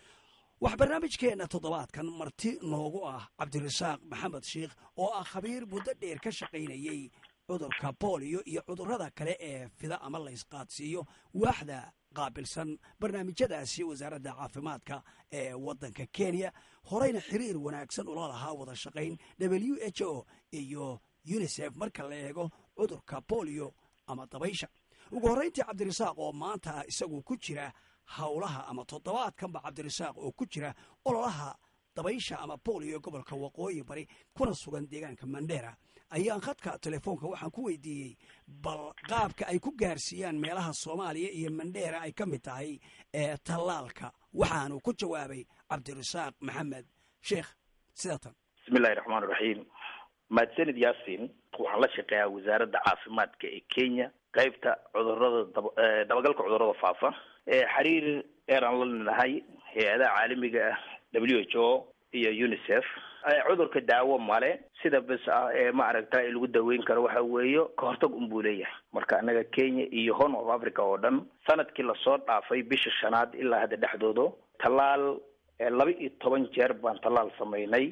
wax barnaamijkeenna toddobaadkan marti noogu ah cabdirasaaq maxamed sheikh oo ah khabiir muddo dheer ka shaqaynayey cudurka booliyo iyo cudurrada kale ee fida ama laysqaadsiiyo waaxda qaabilsan barnaamijyadaasi wasaaradda caafimaadka ee waddanka kenya horeyna xiriir wanaagsan ula lahaa wada shaqayn w h o iyo unisef marka la eego cudurka booliyo ama dabaysha ugu horrayntii cabdirasaaq oo maanta isagu ku jira howlaha ama toddobaadkanba cabdirasaaq oo ku jira ololaha dabaysha ama booliyo gobolka waqooyi bari kuna sugan deegaanka mandheera ayaan khadka telefoonka waxaan ku weydiiyey bal qaabka ay ku gaarsiiyaan meelaha soomaaliya iyo mandheera ay ka mid tahay ee tallaalka waxaanu ku jawaabay cabdirasaaq maxamed sheekh sidatan bismillahi raxmaan raxiim mahadsanid yaasin waxaan la shaqeeyaa wasaaradda caafimaadka ee kenya qaybta cudurada dabagalka cudurada faafa ee xiriir eeraan la nahay hay-adaha caalamiga ah w h o iyo unisef cudurka daawo male sida bes ah ee ma aragta lagu daweyn karo waxa weeyo ka hortag unbuu leeyahay marka annaga kenya iyo horn of africa oo dhan sanadkii lasoo dhaafay bisha shanaad ilaa hadda dhexdooda tallaal laba iyo toban jeer baan tallaal samaynay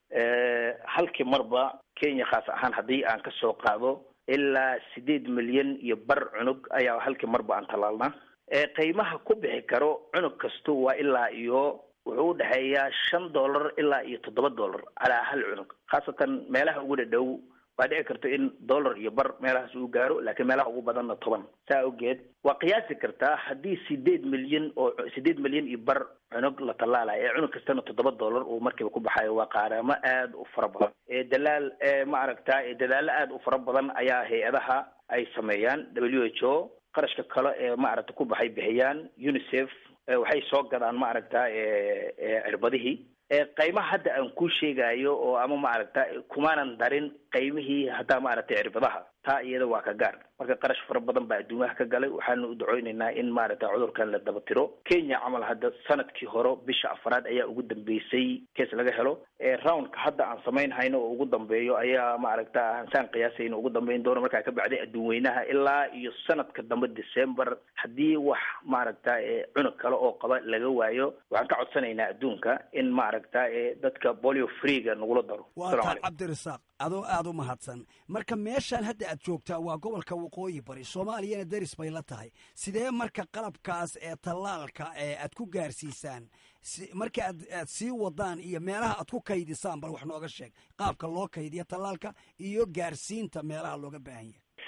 halkii marba kenya khaas ahaan haddii aan ka soo qaado ilaa sideed milyan iyo bar cunug ayaa halkii marba aan tallaalnaa qiimaha ku bixi karo cunug kasto waa ilaa iyo wuxuu u dhexeeyaa shan dollar ilaa iyo toddoba dollar calaa hal cunug khaasatan meelaha ugu dhadhow waa dhici karto in dollar iyo bar meelahaas uu gaaro laakiin meelaha ugu badanna toban saa awgeed waa qiyaasi kartaa haddii sideed milyan oo sideed milyan iyo bar cunug la tallaalayo ee cunug kastana toddoba dollar uu markiiba ku baxayo waa qaaramo aada u fara badan ee dalaal ee ma aragtaa ee dadaallo aada u fara badan ayaa hay-adaha ay sameeyaan w h o qarashka kale ee ma aragta ku baxay bixiyaan unisef waxay soo gadaan ma aragtaa cirbadihii qiimaha hadda aan ku sheegayo oo ama ma aragta kumaanan darin qiimihii hataa ma aragtay cirbadaha taa iyada waa ka gaar marka qarash fara badan baa adduumaha ka galay waxaanu u duceynaynaa in maaragta cudurkan la daba tiro kenya camal hadda sanadkii hore bisha afraad ayaa ugu dambeysay kees laga helo roundka hadda aan samaynhayno oo ugu dambeeyo ayaa ma aragta ansaan qiyaasayno ugu dambeyn doono markaa ka bacday adduun weynaha ilaa iyo sanadka dambe december haddii wax ma aragta cunug kale oo qaba laga waayo waxaan ka codsanaynaa adduunka in ma aragta dadka bolio freega nagula daro waa cabdirasaaq adoo aada u mahadsan marka meeshaan hadda aad joogtaa waa gobolka waqooyi bari soomaaliyana deris bay la tahay sidee marka qalabkaas ee tallaalka ee aad ku gaarsiisaan marka aad aad sii wadaan iyo meelaha aad ku kaydisaan bal wax nooga sheeg qaabka loo kaydiyo tallaalka iyo gaarsiinta meelaha looga baahan yahay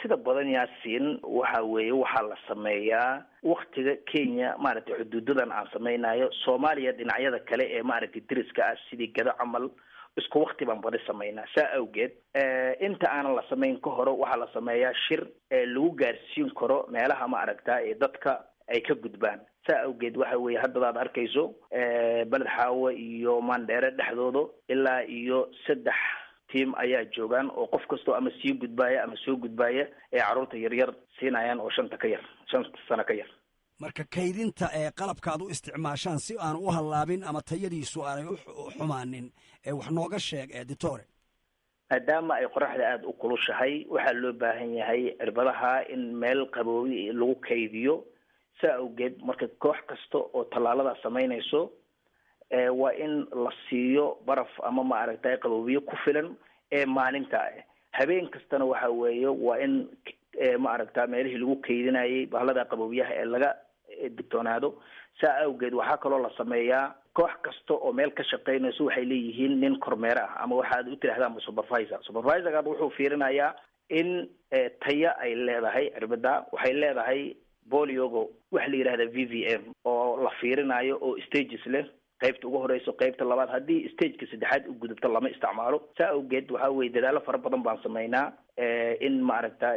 sida badan yaasiin waxa weeye waxaa la sameeyaa waktiga Kenya maaragtay xuduudadan aan sameynayo Soomaaliya dhinacyada kale ee maaragtay diriska ah sidii gado camal isku waqti baan bari sameynaa saa awgeed inta aan la sameyn ka hor waxa la sameeyaa shir ee lagu gaarsiin karo meelaha ma aragtaa ee dadka ay ka gudbaan saa awgeed waxa weeye hadda aad arkayso balad xaawo iyo Mandheere dhexdooda ilaa iyo saddex team ayaa joogan oo qof kasto ama sii gudbaaya ama soo gudbaaya ee caruurta yar yar siinayaan oo shanta ka yar shanta sano ka yar marka kaydinta ee qalabka aad u isticmaashaan si aan u halaabin ama tayadiisu aanay u xumaanin ee wax nooga sheeg ee ditore maadaama ay qoraxda aada u kulushahay waxaa loo baahan yahay cirbadaha in meel qaboobi lagu kaydiyo saa awgeed marka koox kasta oo tallaalada samaynayso ee waa in la siiyo baraf ama ma aragtay qaboobiye ku filan ee maalinta habeen kastana waxa weeye waa in ma aragtay meelihii lagu kaydinayay bahlada qaboobiyaha ee laga digtoonaado saa awgeed waxaa kaloo la sameeyaa koox kasta oo meel ka shaqeynayso waxay leeyihiin nin kormeer ah ama waxaad u tirahdaan supervisor supervisor wuxuu fiirinayaa in taya ay leedahay cirbada waxay leedahay poliogo waxa la yiraahdaa V V M oo la fiirinayo oo stages leh qaybta ugu horeyso qaybta labaad haddii stageka saddexaad u gudubto lama isticmaalo saa awgeed waxa weeye dadaalo fara badan baan sameynaa in maaragta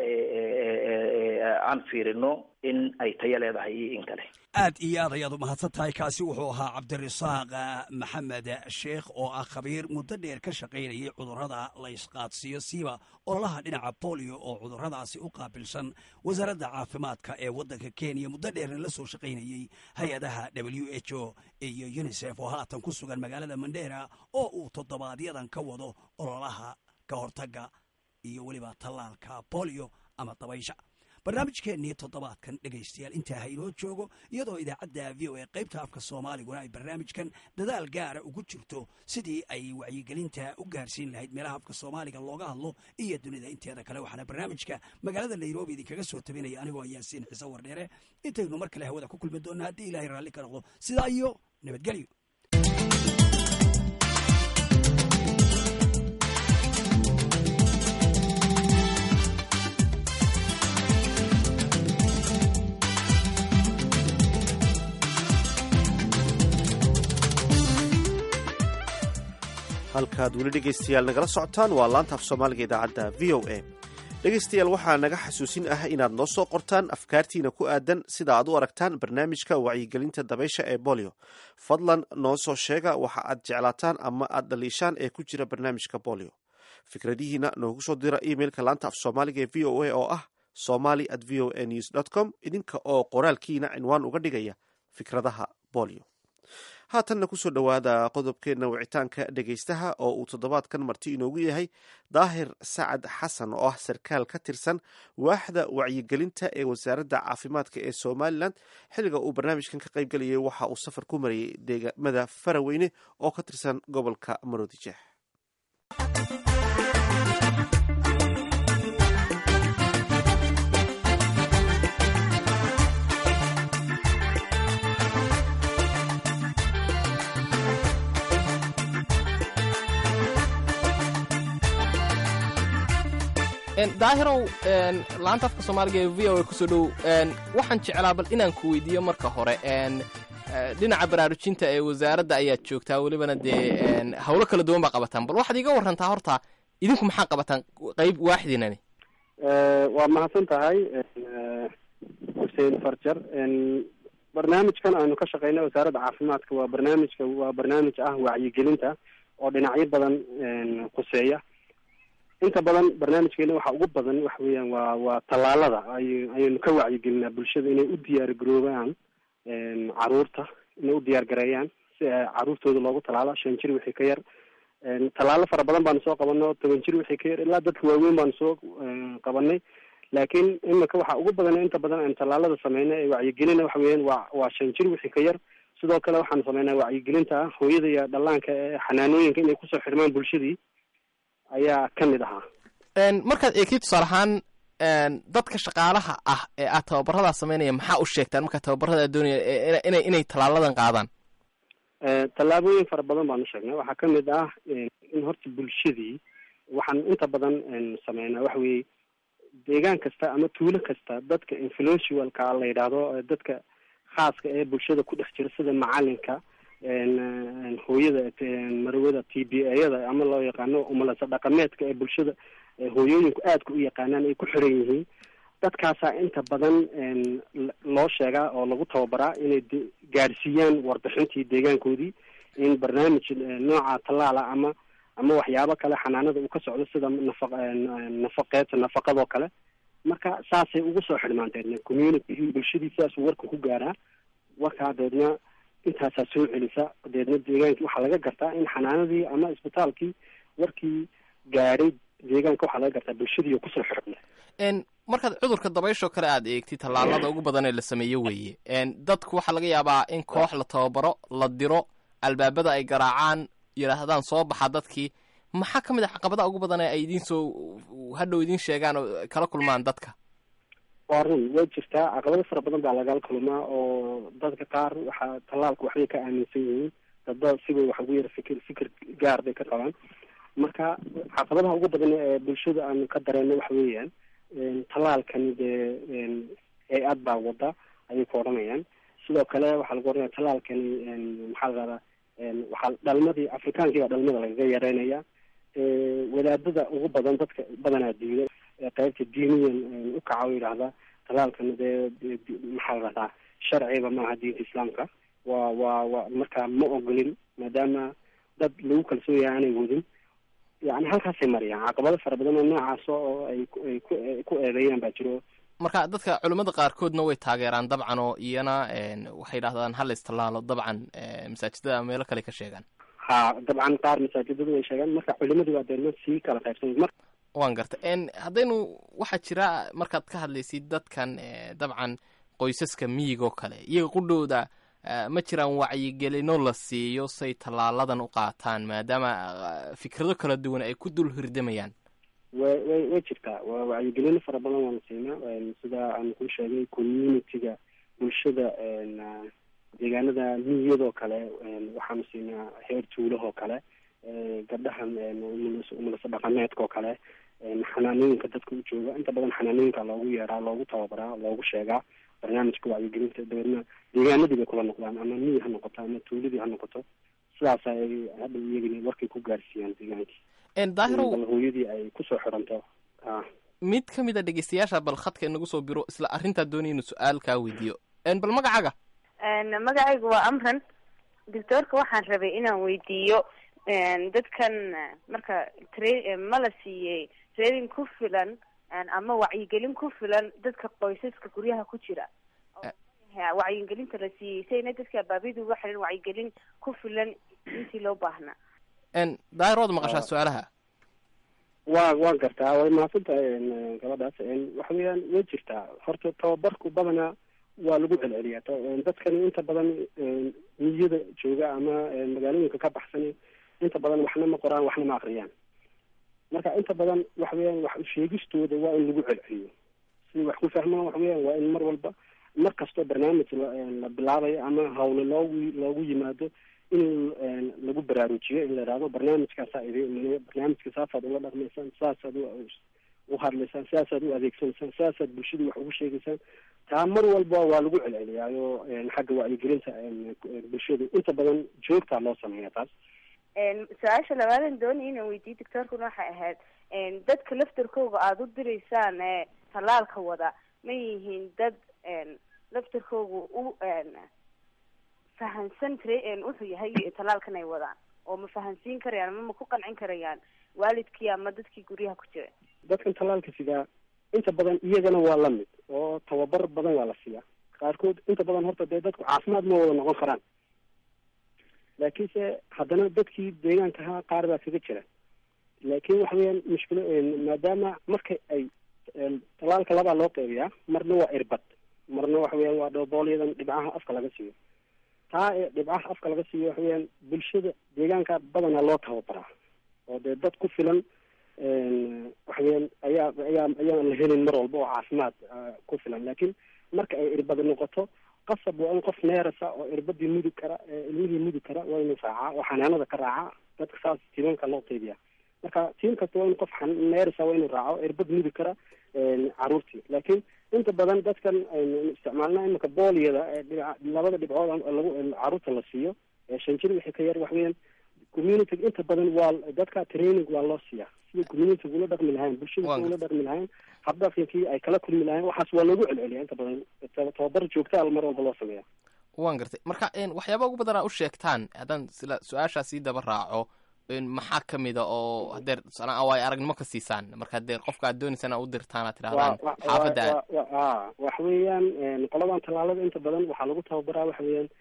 aan fiirino in ay tayo leedahay iyo in kale aad iyo aad ayaad u mahadsan tahay kaasi wuxuu ahaa cabdirasaaq maxamed sheekh oo ah khabiir muddo dheer ka shaqaynayay cudurrada la isqaadsiiyo siiba ololaha dhinaca bolio oo cudurradaasi u qaabilsan wasaaradda caafimaadka ee waddanka kenya muddo dheerna la soo shaqaynayey hay-adaha w h o iyo unisef oo haatan ku sugan magaalada mandheera oo uu toddobaadyaddan ka wado ololaha ka hortagga iyo weliba tallaalka bolio ama dabaysha barnaamijkeennii toddobaadkan dhegaystayaal intaa ha inoo joogo iyadoo idaacadda v o a qaybta afka soomaaliguna ay barnaamijkan dadaal gaara ugu jirto sidii ay wacyigelinta u gaarsiin lahayd meelaha afka soomaaliga looga hadlo iyo dunida inteeda kale waxaana barnaamijka magaalada nairobi idinkaga soo tabinaya anigoo yaasiin xiise wardheere intaynu mar kale hawada ku kulmi doonna haddii ilaahay raalli ka noqdo sidaa iyo nabadgelyo halkaad weli dhegaystayaal nagala socotaan waa laanta af soomaaliga idaacadda v o a dhegaystayaal waxaa naga xasuusin ah inaad noo soo qortaan afkaartiina ku aadan sida aad u aragtaan barnaamijka wacyigelinta dabaysha ee bolio fadlan noo soo sheega waxa aad jeclaataan ama aad dhaliishaan ee ku jira barnaamijka bolio fikradihiina noogu soo dira emailka laanta af soomaaliga ee v o a oo ah somali at v o a news dot com idinka oo qoraalkiina cinwaan uga dhigaya fikradaha bolio haatanna kusoo dhowaada qodobkeenna wicitaanka dhegaystaha oo uu toddobaadkan marti inoogu yahay daahir sacad xasan oo ah sarkaal ka tirsan waaxda wacyigelinta ee wasaaradda caafimaadka ee somalilan xilliga uu barnaamijkan ka qaybgelayay waxa uu safar ku marayay deegaamada faraweyne oo ka tirsan gobolka maroodijeex daahirow laanta afka soomaaliga ee v o a kusoo dhow waxaan jeclaa bal inaan ku weydiiyo marka hore dhinaca baraarujinta ee wasaaradda ayaad joogtaa welibana dee hawlo kala duwan baa qabataan bal waxaad iga warantaa horta idinku maxaa qabataan qayb waaxidinani waa mahadsan tahay xuseen farjar barnaamijkan aanu ka shaqeyna wasaaradda caafimaadka waa barnaamijka waa barnaamij ah wacyigelinta oo dhinacyo badan quseeya inta badan barnaamijkeena waxa ugu badan waxa weeyaan waa waa tallaalada ay ayaynu ka wacyigelinaa bulshada inay u diyaar garoobaan caruurta inay u diyaar gareeyaan si caruurtooda loogu tallaalo shan jir wixii ka yar tallaalo fara badan baanu soo qabanay toban jir wixii ka yar ilaa dadka waaweyn baanu soo qabanay laakiin imika waxa ugu badan inta badan aan tallaalada sameynay ee wacyigelina waxa weeyaan waa waa shan jir wixii ka yar sidoo kale waxaan sameynaa wacyigelinta hooyada iyo dhallaanka ee xanaanooyinka inay kusoo xirmaan bulshadii ayaa ka mid ahaa markaad eegtid tusaale ahaan dadka shaqaalaha ah ee aad tababarradaa sameynaya maxaa u sheegtaan markaa tababarrada aad doonaya inay inay tallaaladan qaadaan tallaabooyin fara badan baan u sheegnay waxaa ka mid ah in horta bulshadii waxaan inta badan sameynaa waxa weeye deegaan kasta ama tuulo kasta dadka influentialka la yidhaahdo dadka khaaska ee bulshada ku dhex jira sida macalinka hooyada marwada t b a-yada ama loo yaqaano umalasa dhaqameedka ee bulshada hooyooyinku aadka u yaqaanaan ay ku xiran yihiin dadkaasaa inta badan loo sheegaa oo lagu tababaraa inay gaadhsiiyaan warbixintii deegaankoodii in barnaamij nooca tallaala ama ama waxyaabo kale xanaanada uu ka socdo sida nafa nafaqeed nafaqadoo kale marka saasay ugu soo xidhmaanteen community bulshadii sidaasuu warka ku gaaraa warkaa deedna intaasaa soo celisa deedna deegaankii waxaa laga gartaa in xanaanadii ama isbitaalkii warkii gaadhay deegaanka waxaa laga gartaa bulshadii oo kusoo xidhmay markaad cudurka dabayshoo kale aad eegtid tallaalada ugu badan ee la sameeyo weeye dadku waxaa laga yaabaa in koox la tababaro la diro albaabada ay garaacaan yidhaahdaan soo baxa dadkii maxaa ka mid ah caqabadaha ugu badan ee ay idiin soo hadhow idiin sheegaan oo kala kulmaan dadka waa run way jirtaa caqabado fara badan baa lagala kulmaa oo dadka qaar waxaa tallaalka waxbay ka aaminsan yihiin dadba sibay wax ugu yara fikir fikir gaar bay ka qabaan marka caqabadaha ugu badan ee bulshada aan ka dareeno waxa weeyaan tallaalkani dee hay-ad baa wada ayay ku odhanayaan sidoo kale waxaa lagu odhanaya tallaalkani maxaa la dhahdaa waxaa dhalmadii afrikaankii baa dhalmada lagaga yareynaya wadaadada ugu badan dadka badanaa diida qaybta diiniyan u kaca o yidhaahda tallaalkana dee maxaa la dhahdaa sharciba maaha diinta islaamka waa waa waa markaa ma ogolin maadaama dad lagu kalsoon yahay aanay wadin yani halkaasay mariyaan caqabado fara badan oo noocaas oo ay ay ku ku eedeeyaan baa jiro marka dadka culimmada qaarkoodna way taageeraan dabcan oo iyana waxay dhahdaan hal istallaalo dabcan masaajidada meelo kale ka sheegaan ha dabcan qaar masaajidada way sheegaan marka culimadu waa deedna sii kala qaybsan mar waan garta haddaynu waxaa jira markaad ka hadlaysid dadkan dabcan qoysaska miyigoo kale iyaga qudhooda ma jiraan wacyigelino la siiyo say tallaaladan u qaataan maadaama fikrado kala duwan ay ku dul hirdamayaan way way way jirtaa waa wacyigelino fara badan waanu siinaa sida aan ku sheegay community-ga bulshada deegaanada miyadoo kale waxaanu siinaa heer tuulahoo kale gabdhahan umulasa dhaqameedkaoo kale xanaanooyinka dadka u jooga inta badan xanaanooyinka loogu yeeraa loogu tababaraa loogu sheegaa barnaamijka wacyigelinta dabeedna deegaanadii bay kula noqdaan ama miyi ha noqoto ama tuuladii ha noqoto sidaasa ay hadda iyagina warkay ku gaarsiiyaan deegaankii daahirow hooyadii ay kusoo xiranto mid ka mid a dhegeystayaasha bal khadka inagu soo biro isla arrintaa doonaya inu su-aal kaa weydiiyo bal magacaaga magacaygu waa amran doctoorka waxaan rabay inaan weydiiyo dadkan marka tra ma la siiyey training ku filan ama wacyigelin ku filan dadka qoysaska guryaha ku jira wacyigelinta la siiyey sayna dadka baabidu uga xiran wacyigelin ku filan intii loo baahnaa daahir waad maqashaa su-aalaha waa waan gartaa way mahadsan tahay gabadhaas waxa weeyaan way jirtaa horta tababarku badanaa waa lagu celceliyaa dadkani inta badan miyada jooga ama magaalooyinka ka baxsan inta badan waxna ma qoraan waxna ma akriyaan marka inta badan waxa weeyaan wax sheegistooda waa in lagu celceliyo si wax ku fahmaan waxa weeyaan waa in mar walba mar kastoo barnaamij la bilaabayo ama hawle loogu loogu yimaado in lagu baraarujiyo in la ihahdo barnaamijkaasaa idin barnaamijka saasaad ula dhaqmaysaan saasaad u hadlaysaan saasaad u adeegsanaysaan saasaad bulshada wax ugu sheegaysaan taa mar walba waa lagu celceliyaayo xagga wacyigelinta bulshada inta badan joogtaa loo sameeya taas su-aasha labaadan doonaya inaan weydiiyo doctoorkuna waxay ahayd dadka laftarkooga aada u diraysaan ee tallaalka wada ma yihiin dad laftarkooga u fahansan wuxuu yahay tallaalkan ay wadaan oo ma fahansiin karayaan ama ma ku qancin karayaan waalidkii ama dadkii guryaha ku jira dadkan tallaalka sidaa inta badan iyagana waa lamid oo tababar badan waa la siiyaa qaarkood inta badan horta dee dadku caafimaad ma wada noqon karaan laakiinse haddana dadkii deegaanka ahaa qaar baa kaga jira laakiin waxa weeyaan mushkilo maadaama marka ay tallaalka labaa loo qeybiyaa marna waa irbad marna waxa weeyaan waa dhoboolyadan dhibcaha afka laga siiyo taa ee dhibcaha afka laga siiyo waxa weeyaan bulshada deegaanka badanaa loo tababaraa oo dee dad ku filan waxa weeyaan ayaa ayaa ayaan la helin mar walba oo caafimaad ku filan laakiin marka ay irbad noqoto qasab waa in qof neerasa oo irbadii mudi kara ilmihii mudi kara waa inuu raacaa oo xanaanada ka raacaa dadka saas tibanka loo qeybiyaa marka tiim kasta waa in qof neerisa waa inuu raaco irbad mudi kara caruurtii. laakiin inta badan dadkan aynu isticmaalna iminka booliyada labada dhibcood lagu caruurta la siiyo shan jir wixii ka yar wax weeyaan community inta badan waa dadka training waa loo siiyaa sida community ula dhaqmi lahayn bulshada ula dhaqmi lahayn habdhaqankii ay kala kulmi lahayn waxaas waa loogu celceliyaa inta badan tababar joogta al mar walba loo sameeyaa. waan gartay marka waxyaaba ugu badanaa u sheegtaan haddaan sila su-aashaa sii daba raaco maxaa ka mida oo hadeer ay aragnimo ka siisaan marka hadeer qofka aad doonaysaan u dirtaan aad tidhahdaan xaafadda aad waxa weeyaan qoladan tallaalada inta badan waxaa lagu tababaraa waxa weeyaan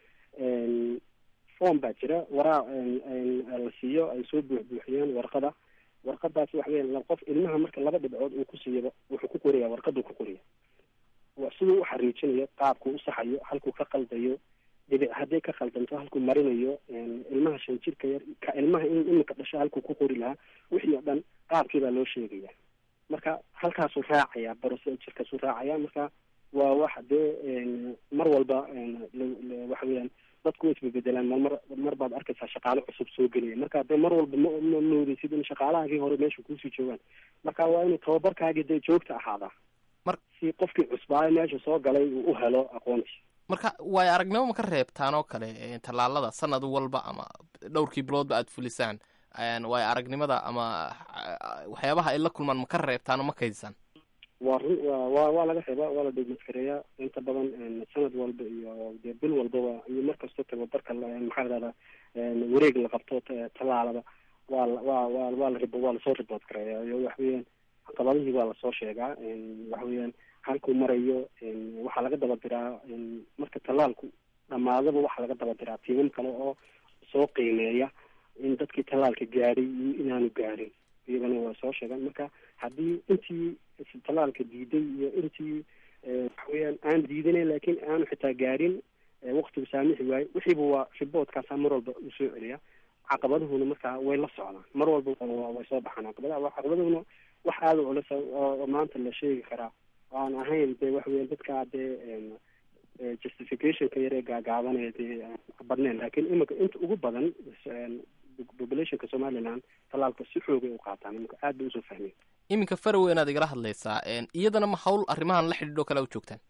form baa jira waraa la siiyo ay soo buuxbuuxiyeen warqada warqadaas waxa weeyaan qof ilmaha marka laba dhibcood uu ku siiyaba wuxuu ku qoriyaa warqaduu ku qoriya siduu u xariijinayo qaabkuu u saxayo halkuu ka qaldayo dhibic hadday ka khaldanto halkuu marinayo ilmaha shan jirka yar ka ilmaha in iminka dhasho halkuu ku qori lahaa wixii oo dhan qaabkii baa loo sheegaya marka halkaasuu raacaya procedurekaasuu raacaya marka waa wax dee mar walba waxa weeyaan dadku way isbebedelaan marmar mar baad arkaysaa shaqaale cusub soo gelaya marka dee mar walba ma ma moodeysid in shaqaalahaagii hore meesha kuusii joogaan marka waa inuu tababarkaagii dee joogta ahaadaa mar si qofkii cusbaayo meesha soo galay uu u helo aqoontii. marka way aragnimo ma ka reebtaan oo kale tallaalada sanad walba ama dhowrkii biloodba aad fulisaan way aragnimada ama waxyaabaha ay la kulmaan ma ka reebtaan oo ma kaydisaan? waa wa waa laga reebaa waa la dhegmaskareeyaa inta badan sanad walba iyo dee bil walbaba iyo markastoo tababarka maxaa la dhahdaa wareeg la qabto tallaalada waa waa waa waa la waa lasoo ribood gareeyaa iyo wax weeyaan caqabadihii waa lasoo sheegaa waxa weeyaan halkuu marayo waxaa laga daba diraa marka tallaalku dhamaadaba waxaa laga daba diraa tiimam kale oo soo qiimeeya in dadkii tallaalka gaadhay iyo inaanu gaadhin iyagana waa soo sheegaan marka haddii intii tallaalka diiday iyo intii waxa weeyaan aan diidanayn laakiin aanu xitaa gaadhin waqtigu saamixi waayo wixiiba waa riboodkaasaa mar walba u soo celiya caqabaduhuna markaa way la socdaan mar walba way soo baxaan caqabadaha caqabadahuna wax aada u culus oo maanta la sheegi karaa aan ahayn dee waxa weya dadkaa dee justificationka yaree gaagaabanee dee badneen laakiin imika inta ugu badan populationka somaliland tallaalka si xoogay u qaataan imika aad bay usoo fahmeen. iminka farowe inaad igala hadlaysaa iyadana ma hawl arrimahan la xidhiidho kale u joogtaan?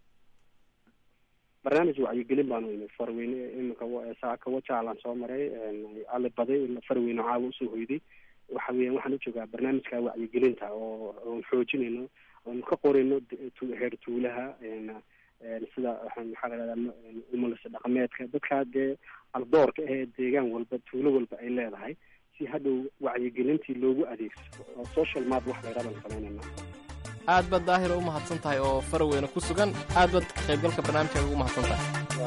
barnaamij wacyigelin baanu imi farweyne imika saaka wajaalan soo maray ali baday farweyne caawa usoo hoyday waxa weeyaan waxaan u joogaa barnaamijka wacyigelinta oo oon xoojinayno oon ka qorayno heer tuulaha sida maxaa la dhahdaa umulisa dhaqameedka dadkaa dee aldoorka ahee deegaan walba tuulo walba ay leedahay si hadhow wacyigelintii loogu adeegsado oo social map wax la yidhahdan samaynayna. aad baad daahir u mahadsan tahay oo faraweyne ku sugan aad baad ka qaybgalka barnaamijkaaga ugu mahadsan tahay.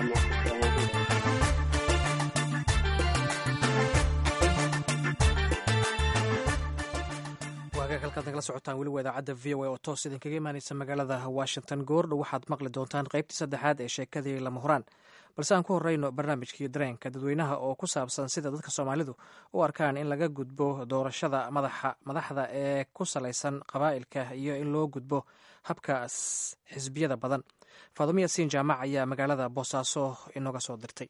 halkaad nagala socotaan weli waa idaacadda v o a oo toos idinkaga imaanaysa magaalada washington goordhow waxaad maqli doontaan qaybtii saddexaad ee sheekadii lama huraan balse aan ku horeyno barnaamijkii dareenka dadweynaha oo ku saabsan sida dadka soomaalidu u arkaan in laga gudbo doorashada madaxa madaxda ee ku salaysan qabaa'ilka iyo in loo gudbo habka xisbiyada badan. faadumo yaasiin jaamac ayaa magaalada boosaaso inooga soo dirtay.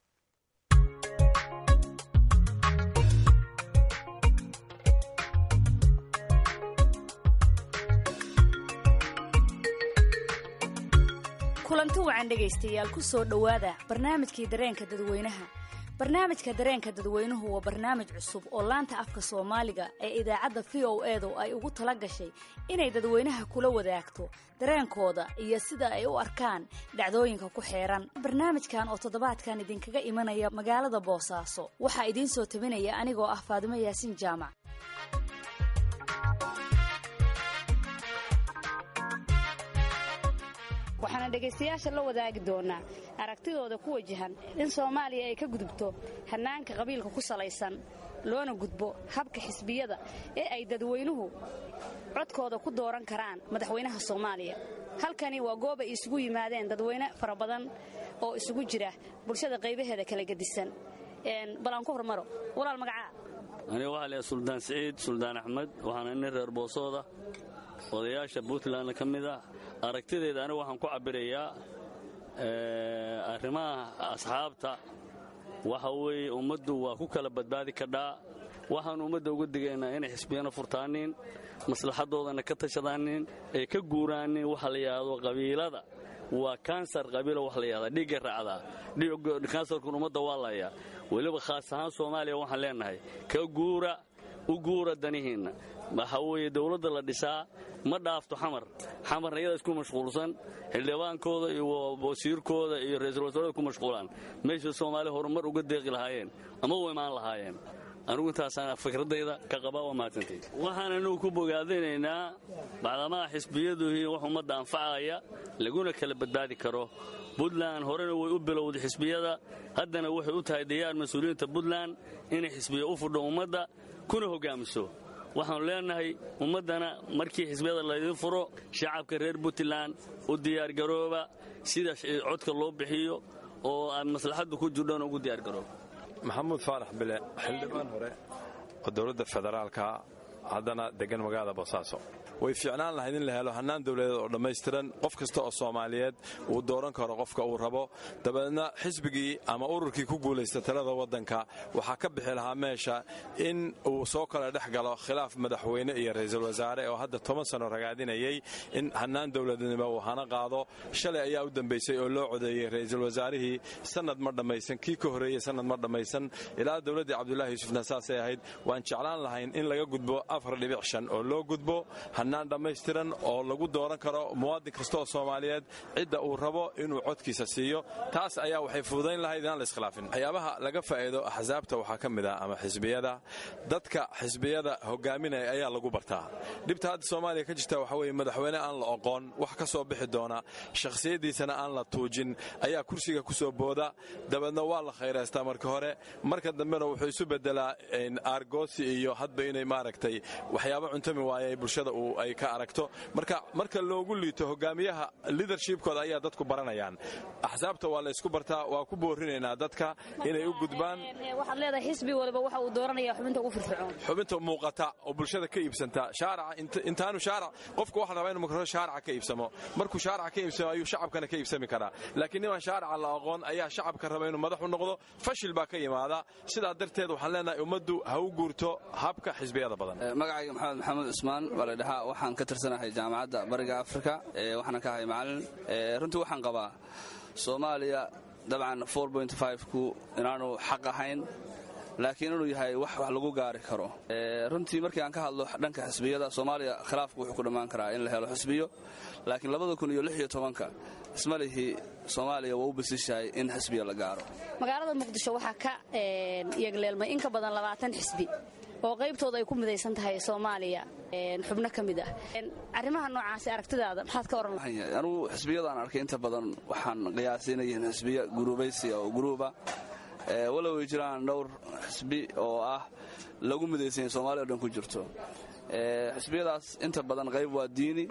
kulanti wacan dhegaystayaal ku soo dhowaada barnaamijkii dareenka dadweynaha. barnaamijka dareenka dadweynuhu waa barnaamij cusub oo laanta afka soomaaliga ee idaacadda v o edu ay ugu tala gashay inay dadweynaha kula wadaagto dareenkooda iyo sida ay u arkaan dhacdooyinka ku xeeran. barnaamijkan oo toddobaadkan idinkaga imanaya magaalada boosaaso waxaa idiin soo tabinaya anigoo ah faadumo yaasiin jaamac. waxaana dhegaystayaasha la wadaagi doonaa aragtidooda ku wajahan in soomaaliya ay ka gudubto hannaanka qabiilka ku salaysan loona gudbo habka xisbiyada ee ay dadweynuhu codkooda ku dooran karaan madaxweynaha soomaaliya. halkani waa goob ay isugu yimaadeen dadweyne fara badan oo isugu jira bulshada qaybaheeda kala gedisan. bal aan ku hormaro walaal magacaa? aniga waxaa leeyahay suldaan siciid suldaan axmed waxaana nin reer boosooda odayaasha puntland ka mid ah. aragtideeda anigu waxaan ku cabirayaa arrimaha asxaabta waxa weeye ummaddu waa ku kala badbaadi kadhaa waxaan ummadda uga digaynaa inay xisbiyana furtaanin maslaxadoodana ka tashadaanin ay ka guuraanin waxa la yidhaahdo qabiilada waa kansar qabiila wax la yidhahdaa dhiigga raacdaa kansarkun ummadda waa layaa weliba khaas ahaan soomaaliya waxaan leenahay ka guura u guura danihiinna waxa weeye dowladda la dhisaa ma dhaafto xamar xamarna iyada isku mashquulsan xildhibaankooda iyo wasiirkooda iyo ra-iisul wasaarada ku mashquulaan meesha soomaaliya horumar uga deeqi lahaayeen ama u imaan lahaayeen anigu intaasaan fikradayda ka qabaa waa mahadsantayd waxaan anugu ku bogaadinaynaa bacdamaha xisbiyaduhii wax ummadda anfacaya laguna kala badbaadi karo buntland horena way u bilowday xisbiyada haddana waxay u tahay diyaar mas-uuliyiinta buntland inay xisbiya u fudho ummadda kuna hogaamiso waxaanu leenahay ummaddana markii xisbiyada laydin furo shacabka reer puntland u diyaargarooba sida codka loo bixiyo oo aad maslaxaddu ku jirdhoon ugu diyaargarooba maxamuud faarax bile xildhibaan hore oo dowladda federaalka haddana degan magaalada boosaaso way fiicnaan lahayd in la helo hannaan dowladeed oo dhammaystiran qof kasta oo soomaaliyeed uu dooran karo qofka uu rabo dabeedna xisbigii ama ururkii ku guulaysta talada waddanka waxaa ka bixi lahaa meesha in uu soo kala dhex galo khilaaf madaxweyne iyo ra'iisul wasaare oo hadda toban sano ragaadinayay in hannaan dowladnimo uu hana qaado shalay ayaa u dambaysay oo loo codeeyey ra'iisul wasaarihii sannad ma dhammaysan kii ka horreeyey sannad ma dhammaysan ilaa dowladdii cabdulaahi yuusufna saasay ahayd waan jeclaan lahayn in laga gudbo afar dhibic shan oo loo gudbo hannaan dhammaystiran oo lagu dooran karo muwaadin kasta oo soomaaliyeed cidda uu rabo inuu codkiisa siiyo taas ayaa waxay fududayn lahayd inaan la iskhilaafin waxyaabaha laga faa'iido axsaabta waxaa ka mid ah ama xisbiyada dadka xisbiyada hogaaminaya ayaa lagu bartaa dhibta hadda soomaaliya ka jirta waxa weeye madaxweyne aan la oqoon wax ka soo bixi doona shakhsiyaddiisana aan la tuujin ayaa kursiga ku soo booda dabeedna waa la khayraystaa marka hore marka dambena wuxuu isu bedelaa aargoosi iyo hadba inay maaragtay waxyaabo cuntami waaya ay bulshada uu ay ka aragto marka marka loogu liito hogaamiyaha leadershipkooda ayaa dadku baranayaan axsaabta waa la isku bartaa waa ku boorinaynaa dadka inay u gudbaan waxaad leedahay xisbi waliba waxa uu dooranaya xubinta ugu firfircoon xubinta muuqata oo bulshada ka iibsanta shaaraca intaanu shaarac qofku waxa rabaa inuu makro shaaraca ka iibsamo markuu shaaraca ka iibsamo ayuu shacabkana ka iibsami karaa laakiin niman shaaraca la aqoon ayaa shacabka raba inuu madax u noqdo fashil baa ka yimaada sidaa darteed waxaan leenahay ummaddu ha u guurto habka xisbiyada badan magacayga maxamed maxamuud cusmaan waa la dhahaa waxaan ka tirsanahay jaamacadda bariga afrika waxaana ka ahay macallin runtii waxaan qabaa soomaaliya dabcan ku inaanu xaq ahayn laakiin inuu yahay wax wax lagu gaari karo runtii markii aan ka hadlo dhanka xisbiyada soomaaliya khilaafku wuxuu ku dhammaan karaa in la helo xisbiyo laakiin ka ismalihii soomaaliya waa u basishahay in xisbiya la gaaro magaalada muqdisho waxaa ka yegleelmay in ka badan labaatan xisbi oo qaybtooda ay ku midaysan tahay soomaaliya xubno ka mid ah arrimaha noocaasi aragtidaada maxaad ka oran lahayd anugu xisbiyadaan arkay inta badan waxaan qiyaasinayn xisbiya guruubaysiga oo guruuba walow ay jiraan dhowr xisbi oo ah lagu midaysan soomaaliya oo dhan ku jirto xisbiyadaas inta badan qayb waa diini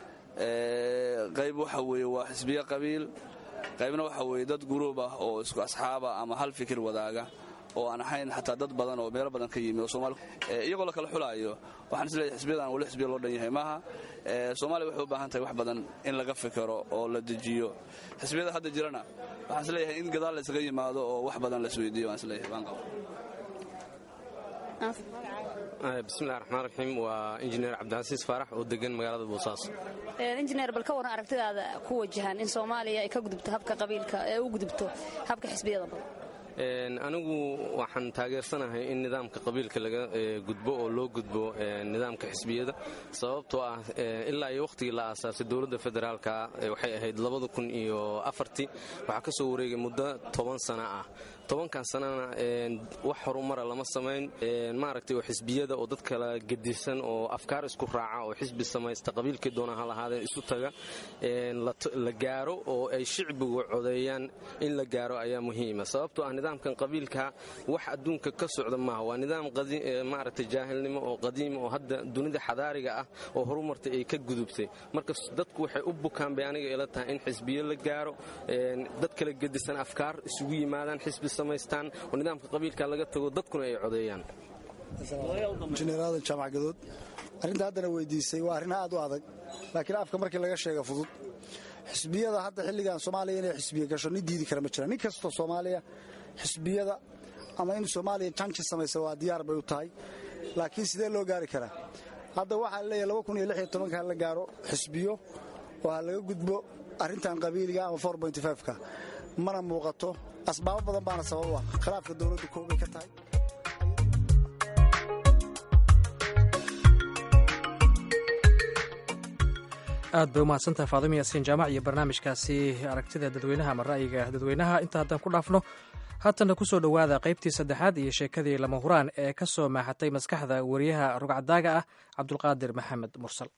qayb waxa weeye waa xisbiyo qabiil qaybna waxa weeye dad guruub ah oo isku asxaaba ama hal fikir wadaaga oo aan ahayn xataa dad badan oo meelo badan ka yimi oo Soomaali iyagoo la kala xulaayo waxaan isleeyahay xisbiyadan wali xisbiyo loo dhan yahay maaha Soomaali waxay u baahan tahay wax badan in laga fikiro oo la dejiyo xisbiyada hadda jirana waxaan isleeyahay in gadaal la isaga yimaado oo wax badan la isweydiiyo waan isleeyahay baan qabo bismillahi raxmaan raxiim waa injineer cabdicasiis faarax oo degan magaalada boosaaso injineer bal ka waran aragtidaada ku wajahan in Soomaaliya ay ka gudubto habka qabiilka ee u gudubto habka xisbiyada badan anigu waxaan taageersanahay in nidaamka qabiilka laga gudbo oo loo gudbo nidaamka xisbiyada sababtoo ah ilaa iyo waqtigii la aasaasay dowladda federaalka waxay ahayd labada kun iyo afartii waxaa ka soo wareegay muddo toban sano ah tobankan sanana wax horumara lama samayn maaragtay oo xisbiyada oo dad kala gedisan oo afkaar isku raaca oo xisbi samaysta qabiilkii doona ha lahaadeen isu taga la gaaro oo ay shicbigu codeeyaan in la gaaro ayaa muhiima sababtoo ah nidaamkan qabiilka wax adduunka ka socda maaha waa nidaam maaragtay jaahilnimo oo qadiima oo hadda dunida xadaariga ah oo horumartay ay ka gudubtay marka dadku waxay u bukaan bay aniga ila tahay in xisbiyo la gaaro dad kala gedisan afkaar isugu yimaadaan xisbi samaystaan oo nidaamka qabiilka laga tago dadkuna ay codeeyaan injineerada jaamac gadood arrinta haddana weydiisay waa arrin aad u adag laakiin afka markii laga sheega fudud xisbiyada hadda xilligan Soomaaliya inay xisbiye gasho nin diidi kara ma jira nin kasto Soomaaliya xisbiyada ama in soomaaliya janji samaysa waa diyaar bay u tahay laakiin sidee loo gaari karaa hadda waxaa leeyahay laba kun iyo lix iyo tobanka ha la gaaro xisbiyo oo ha laga gudbo arrintan qabiiliga ama four point five ka mana muuqato asbaabo badan baana sabab u ah khilaafka dowladdu koobay ka tahay aad bay umahadsantahay faadimo yaasiin jaamac iyo barnaamijkaasi aragtida dadweynaha ama ra'yiga dadweynaha inta haddaan ku dhaafno haatanna ku soo dhowaada qaybtii saddexaad iyo sheekadii lama huraan ee ka soo maaxatay maskaxda wariyaha rugcadaaga ah cabdulqaadir maxamed mursal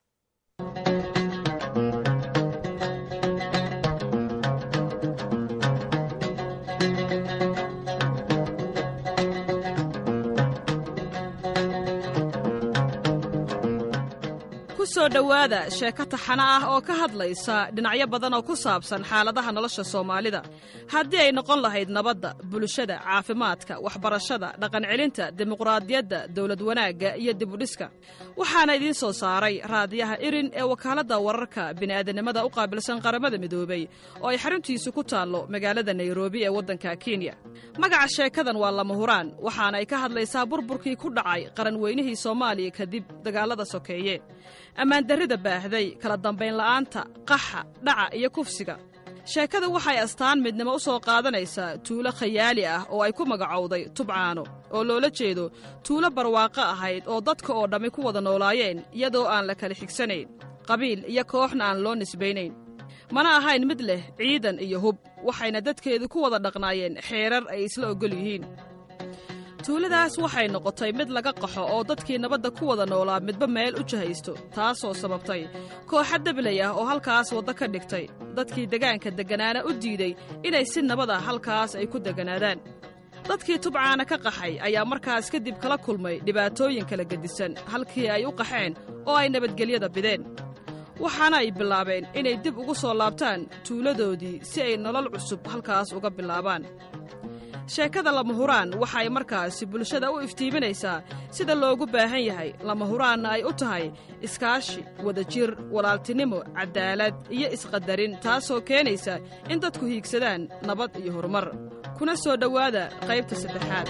soo dhowaada sheeko taxana ah oo ka hadlaysa dhinacyo badan oo ku saabsan xaaladaha nolosha Soomaalida haddii ay noqon lahayd nabadda bulshada caafimaadka waxbarashada dhaqan-celinta dimuqraadiyadda dawlad wanaagga iyo dib u dhiska waxaana idin soo saaray raadiyaha Irin ee wakaaladda wararka bini'aadanimada u qaabilsan qaramada midoobay oo ay xaruntiisu ku taallo magaalada Nairobi ee waddanka Kenya magaca sheekadan waa lama huraan waxaana ay ka hadlaysaa burburkii ku dhacay qaran weynihii Soomaaliya kadib dagaalada sokeeye ammaan darrida baahday kala dambayn la'aanta qaxa dhaca iyo kufsiga sheekada waxay astaan midnimo u soo qaadanaysaa tuulo khayaali ah oo ay ku magacowday Tubcaano oo loola jeedo tuulo barwaaqo ahayd oo dadka oo dhammi ku wada noolaayeen iyadoo aan la kala xigsanayn qabiil iyo kooxna aan loo nisbaynayn mana ahayn mid leh ciidan iyo hub waxayna dadkeedu ku wada dhaqnaayeen xeerar ay isla ogol yihiin tuuladaas waxay noqotay mid laga qaxo oo dadkii nabadda ku wada noolaa midba meel u jahaysto taasoo sababtay kooxa dablay ah oo halkaas wadda ka dhigtay dadkii degaanka degganaana u diiday inay si nabada halkaas ay ku degganaadaan dadkii Tubcaana ka qaxay ayaa markaas kadib kala kulmay dhibaatooyin kala gedisan halkii ay u qaxeen oo ay nabadgelyada bideen waxaana ay bilaabeen inay dib ugu soo laabtaan tuuladoodii si ay nolol cusub halkaas uga bilaabaan sheekada lama huraan waxay markaasi bulshada u iftiiminaysaa sida loogu baahan yahay lama huraanna ay u tahay iskaashi wadajir walaaltinimo cadaalad iyo isqadarin taasoo keenaysa in dadku hiigsadaan nabad iyo horumar kuna soo dhowaada qaybta saddexaad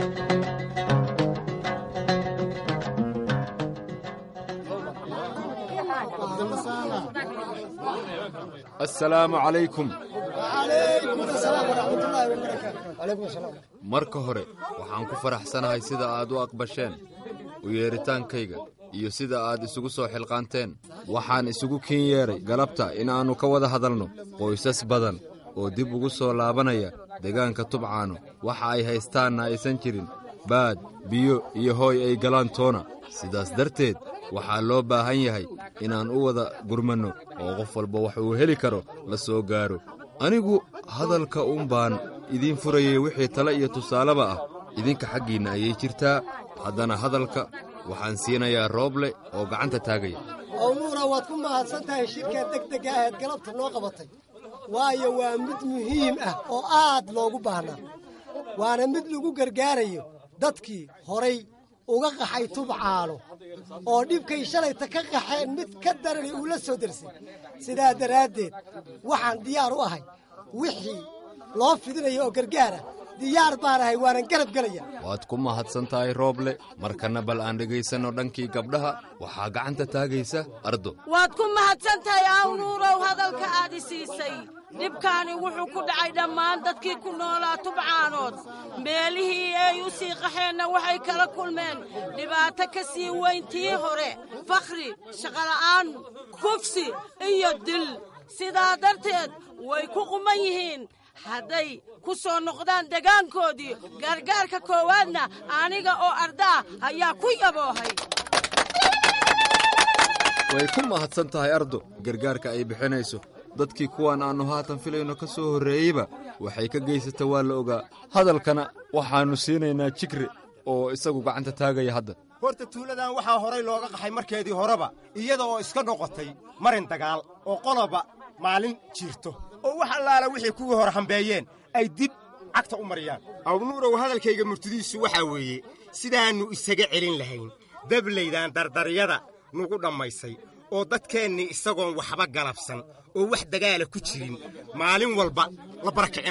assalaamu calaykum marka hore waxaan ku faraxsanahay sida aad u aqbasheen u yeeritaankayga iyo sida aad isugu soo xilqaanteen waxaan isugu kiin yeedhay galabta inaannu ka wada hadalno qoysas badan oo dib ugu soo laabanaya degaanka Tubcaano waxa ay haystaanna aysan jirin baad biyo iyo hooy ay galaan toona sidaas darteed waxaa loo baahan yahay inaan u wada gurmanno oo qof walba wax uu heli karo la soo gaaro anigu hadalka uun baan idiin furayay wixii tale iyo tusaaleba ah idinka xaggiinna ayay jirtaa haddana hadalka waxaan siinayaa Rooble oo gacanta taagaya awnuura waad ku mahadsan tahay shirka degdega ahayd galabta noo qabatay waayo waa mid muhiim ah oo aad loogu baahnaa waana mid lagu gargaarayo dadkii horay uga qaxay Tubcaano oo dhibkay shalayta ka qaxeen mid ka daran uu la soo darsay sidaa daraaddeed waxaan diyaar u ahay wixii loo fidinayo oo gargaara diyaar baan ahay waanan garab gelaya waad ku mahadsan tahay Rooble markana bal aan dhegaysanno dhankii gabdhaha waxaa gacanta taagaysa Ardo waad ku mahadsan tahay awnuurow hadalka aad i siisay dhibkaani wuxuu ku dhacay dhammaan dadkii ku noolaa Tubcaanood meelihii ay u sii qaxeenna waxay kala kulmeen dhibaato ka sii weyntii hore fakhri shaqola'aan kufsi iyo dil sidaa darteed way ku quman yihiin hadday ku soo noqdaan degaankoodii gargaarka koowaadna aniga oo ardaa ayaa ku yaboohay way ku mahadsan tahay Ardo gargaarka ay bixinayso dadkii kuwaan aannu haatan filayno ka soo horreeyeyba waxay ka geysata waa la ogaa hadalkana waxaannu siinaynaa Jikri oo isagu gacanta taagaya hadda horta tuuladan waxaa horay looga qaxay markeedii horeba iyada oo iska noqotay marin dagaal oo qoloba maalin jirto oo wax allaala wixii kuwii hore hambeeyeen ay dib cagta u mariyaan awnuurow hadalkayga murtidiisu waxaa weeye sidaannu isaga celin lahayn dablaydan dardaryada nugu dhammaysay oo dadkeennii isagoon waxba galabsan oo wax dagaala ku jirin maalin walba la barakicinayo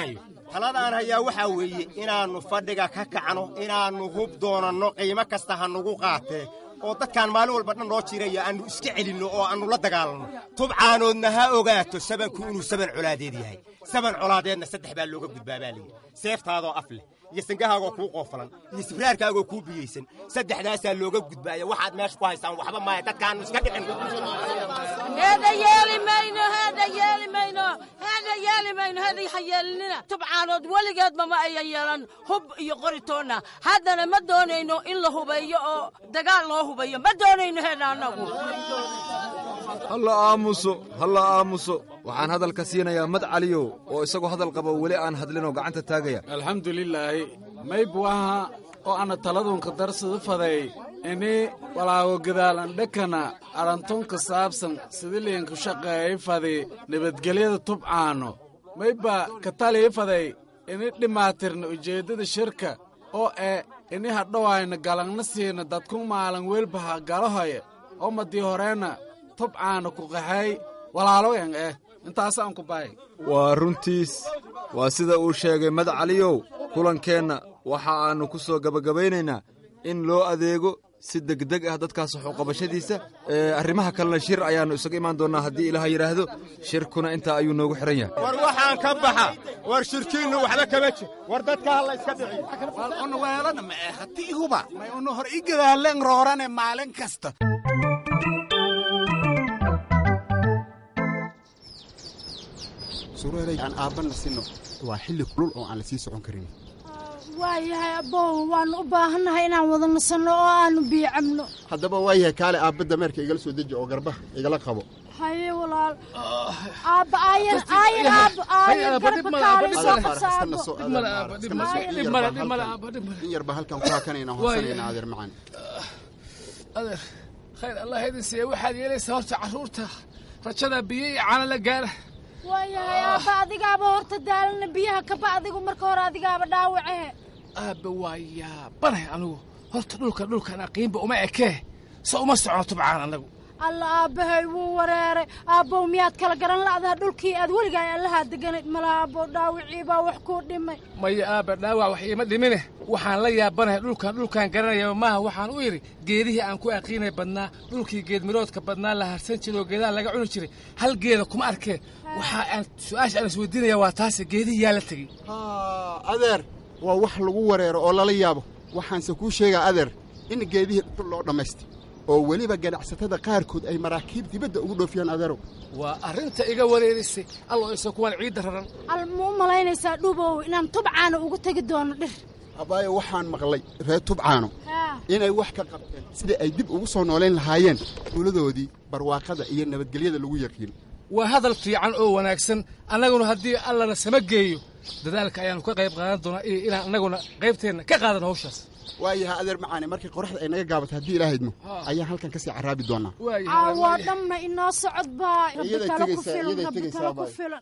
taladaan hayaa waxaa weeye inaannu fadhiga ka kacno inaannu hub doonanno qiimo kasta ha nugu qaatee oo dadkaan maalin walba dhan noo jiraya aannu iska celinno oo aannu la dagaalanno tubcaanoodna ha ogaato sabanku inuu saban colaadeed yahay saban colaadeedna saddex baa looga gudbaa baa layidhi seeftaadoo af leh iyo sangahaagoo kuu qoofalan iyo sibraarkaagoo kuu biyeysan saddexdaasaa looga gudbaaya waxaad meesha ku haystaan waxba maaya dadkaannu iska dhicin heeda yeeli mayno heeda yeeli mayno heeda yeeli mayno heeda ha yeelinina tubcaanood weligeedba ma ayan yeelan hub iyo qoritoonna haddana ma doonayno in la hubeeyo oo dagaal loo hubayo ma doonayno heeda annagu halla aamuso halla aamuso waxaan hadalka siinayaa mad caliyow oo isagoo hadal qabo weli aan hadlinoo gacanta taagaya alxamdulilaahi mayb waha oo ana taladunka darsadu faday ini walaago gadaalandhakana arantunka saabsan sidiliinku shaqeeyay fadi nabadgelyada tubcaano mayba ka talii faday ini dhimaatirna ujeeddada shirka oo eh ini hadhowayna galangna siina dadku maalan weelbaha galahoye oo madii horeenna tubcaana ku qaxay walaaloyan eh intaasaan ku bahay waa runtiis waa sida uu sheegay mad caliyow kulankeenna waxa aannu ku soo gabagabaynaynaa in loo adeego si degdeg ah dadkaas xuquuqabashadiisa arrimaha kalena shir ayaannu isaga imaan doonnaa haddii ilaaha yidhaahdo shirkuna intaa ayuu noogu xidhan yahay war waxaan ka baxa war shirkiinnu waxba kama jir war dadka ha la iska dhiciyo unu weelana ma eh haddii huba may unu hor i gadaaleen roorane maalin kasta aan aabbanna sinno waa xilli kulul oo aan la sii socon karin waayahay abbow waannu u baahannahay inaan wada nasanno oo aannu biyo cabno haddaba waayahay kaale aabba dameerka igala soo deji oo garbaha igala qabo haye walaal aabba aayan aayan aabba aayan garba kaale soo qabsaabo in yarba halkan ku hakanayna hoosanayna adeer macaan adeer khayr allah idin siiya waxaad yeelaysaa horta carruurta rajada biyo iyo caano la gaara waayahay aabba adigaaba horta daalana biyaha kaba adigu marka hore adigaaba dhaawacehe aabba waa yaabanay anigu horta dhulka dhulkan aqiinba uma ekee se uma socono tubcaan annagu alla aabbahay wuu wareeray aabbow miyaad kala garan la'daha dhulkii aad weligaa allahaa deganayd mala aabbow dhaawacii baa wax kuu dhimay maya aabba dhaawac wax iima dhimine waxaan la yaabanahay dhulkan dhulkaan garanayaba maaha waxaan u idhi geedihii aan ku aqiinay badnaa dhulkii geedmiroodka badnaa la harsan jiray oo geedaha laga cuni jiray hal geeda kuma arkeen waxa aan su'aasha aan isweydiinaya waa taase geedihii yaa la tegey adeer waa wax lagu wareero oo lala yaabo waxaanse kuu sheegaa adeer in geedihii dhul loo dhammaystay oo weliba ganacsatada qaarkood ay maraakiib dibadda ugu dhoofiyaan adeerow waa arrinta iga wareerisay alloo isa kuwaan ciidda raran al ma u malaynaysaa dhuubow inaan tubcaano ugu tegi doono dhir abaayo waxaan maqlay reer tubcaano inay wax ka qabteen sidai ay dib ugu soo noolayn lahaayeen duuladoodii barwaaqada iyo nabadgelyada lagu yaqiin waa hadal fiican oo wanaagsan annaguna haddii allana sama geeyo dadaalka ayaannu ka qayb qaadan doonaa iyo inaan annaguna qaybteenna ka qaadan hawshaas waayaha adeer macaane markii qoraxda ay naga gaabato haddii ilaahaydmo ayaan halkan ka sii carraabi doonnaa caawaa dhamma inoo socod baa rabbi kale ku filan rabbi kale ku filan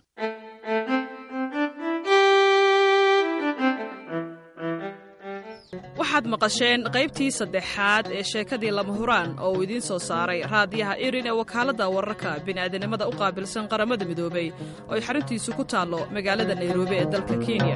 waxaad maqasheen qaybtii saddexaad ee sheekadii lama huraan oo uu idiin soo saaray raadiyaha irin ee wakaaladda wararka bini'aadanimada u qaabilsan qaramada midoobey oo ay xaruntiisu ku taallo magaalada nairobi ee dalka kenya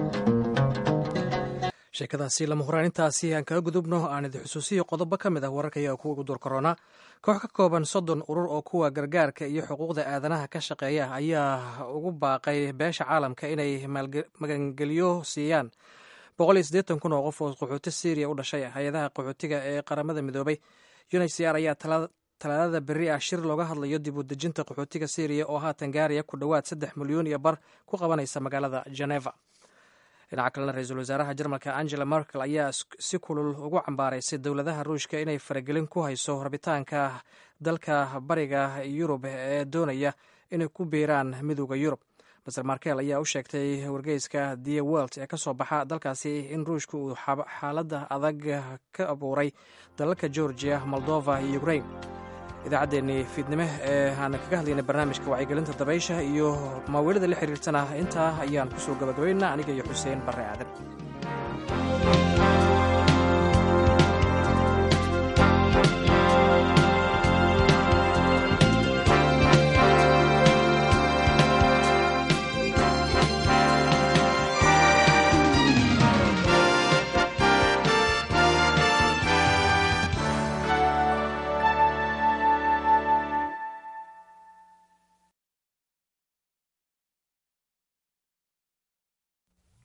sheekadaasi lama huraan intaasi aan kaga gudubno aan idin xusuusiyo qodobo ka mid ah wararka iyaga kuwa ugu door korona koox ka kooban soddon urur oo kuwa gargaarka iyo xuquuqda aadanaha ka shaqeeya ayaa ugu baaqay beesha caalamka inay magangelyo siiyaan boqol iyo siddeetan kun oo qof oo qaxooti syriya u dhashay hay-adaha qaxootiga ee qaramada midoobay unhcr ayaa talaadada berri ah shir looga hadlayo dib u dejinta qaxootiga syriya oo haatan gaaraya ku dhowaad saddex milyan iyo bar ku qabanaysa magaalada geneva dhinaca kalena ra-iisul wasaaraha jarmalka angela merkel ayaa si kulul ugu cambaaraysay dowladaha ruushka inay faragelin ku hayso rabitaanka dalka bariga yurub ee doonaya inay ku biiraan midooda yurub master markel ayaa u sheegtay wargeyska the world ee ka soo baxa dalkaasi in ruushka uu xaaladda adag ka abuuray dalalka georgia moldova iyo ukrain idaacaddeenii fiidnimo ee aan kaga hadlaynay barnaamijka wacyigelinta dabaysha iyo maaweelida la xiriirtana intaa ayaan ku soo gabagabaynaa aniga iyo xuseen barre aadan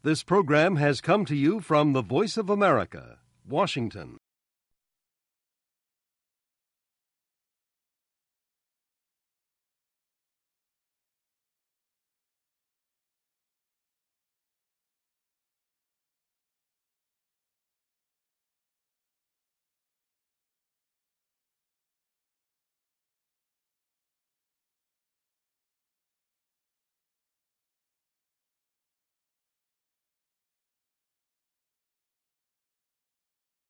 This program has come to you from the Voice of America, Washington.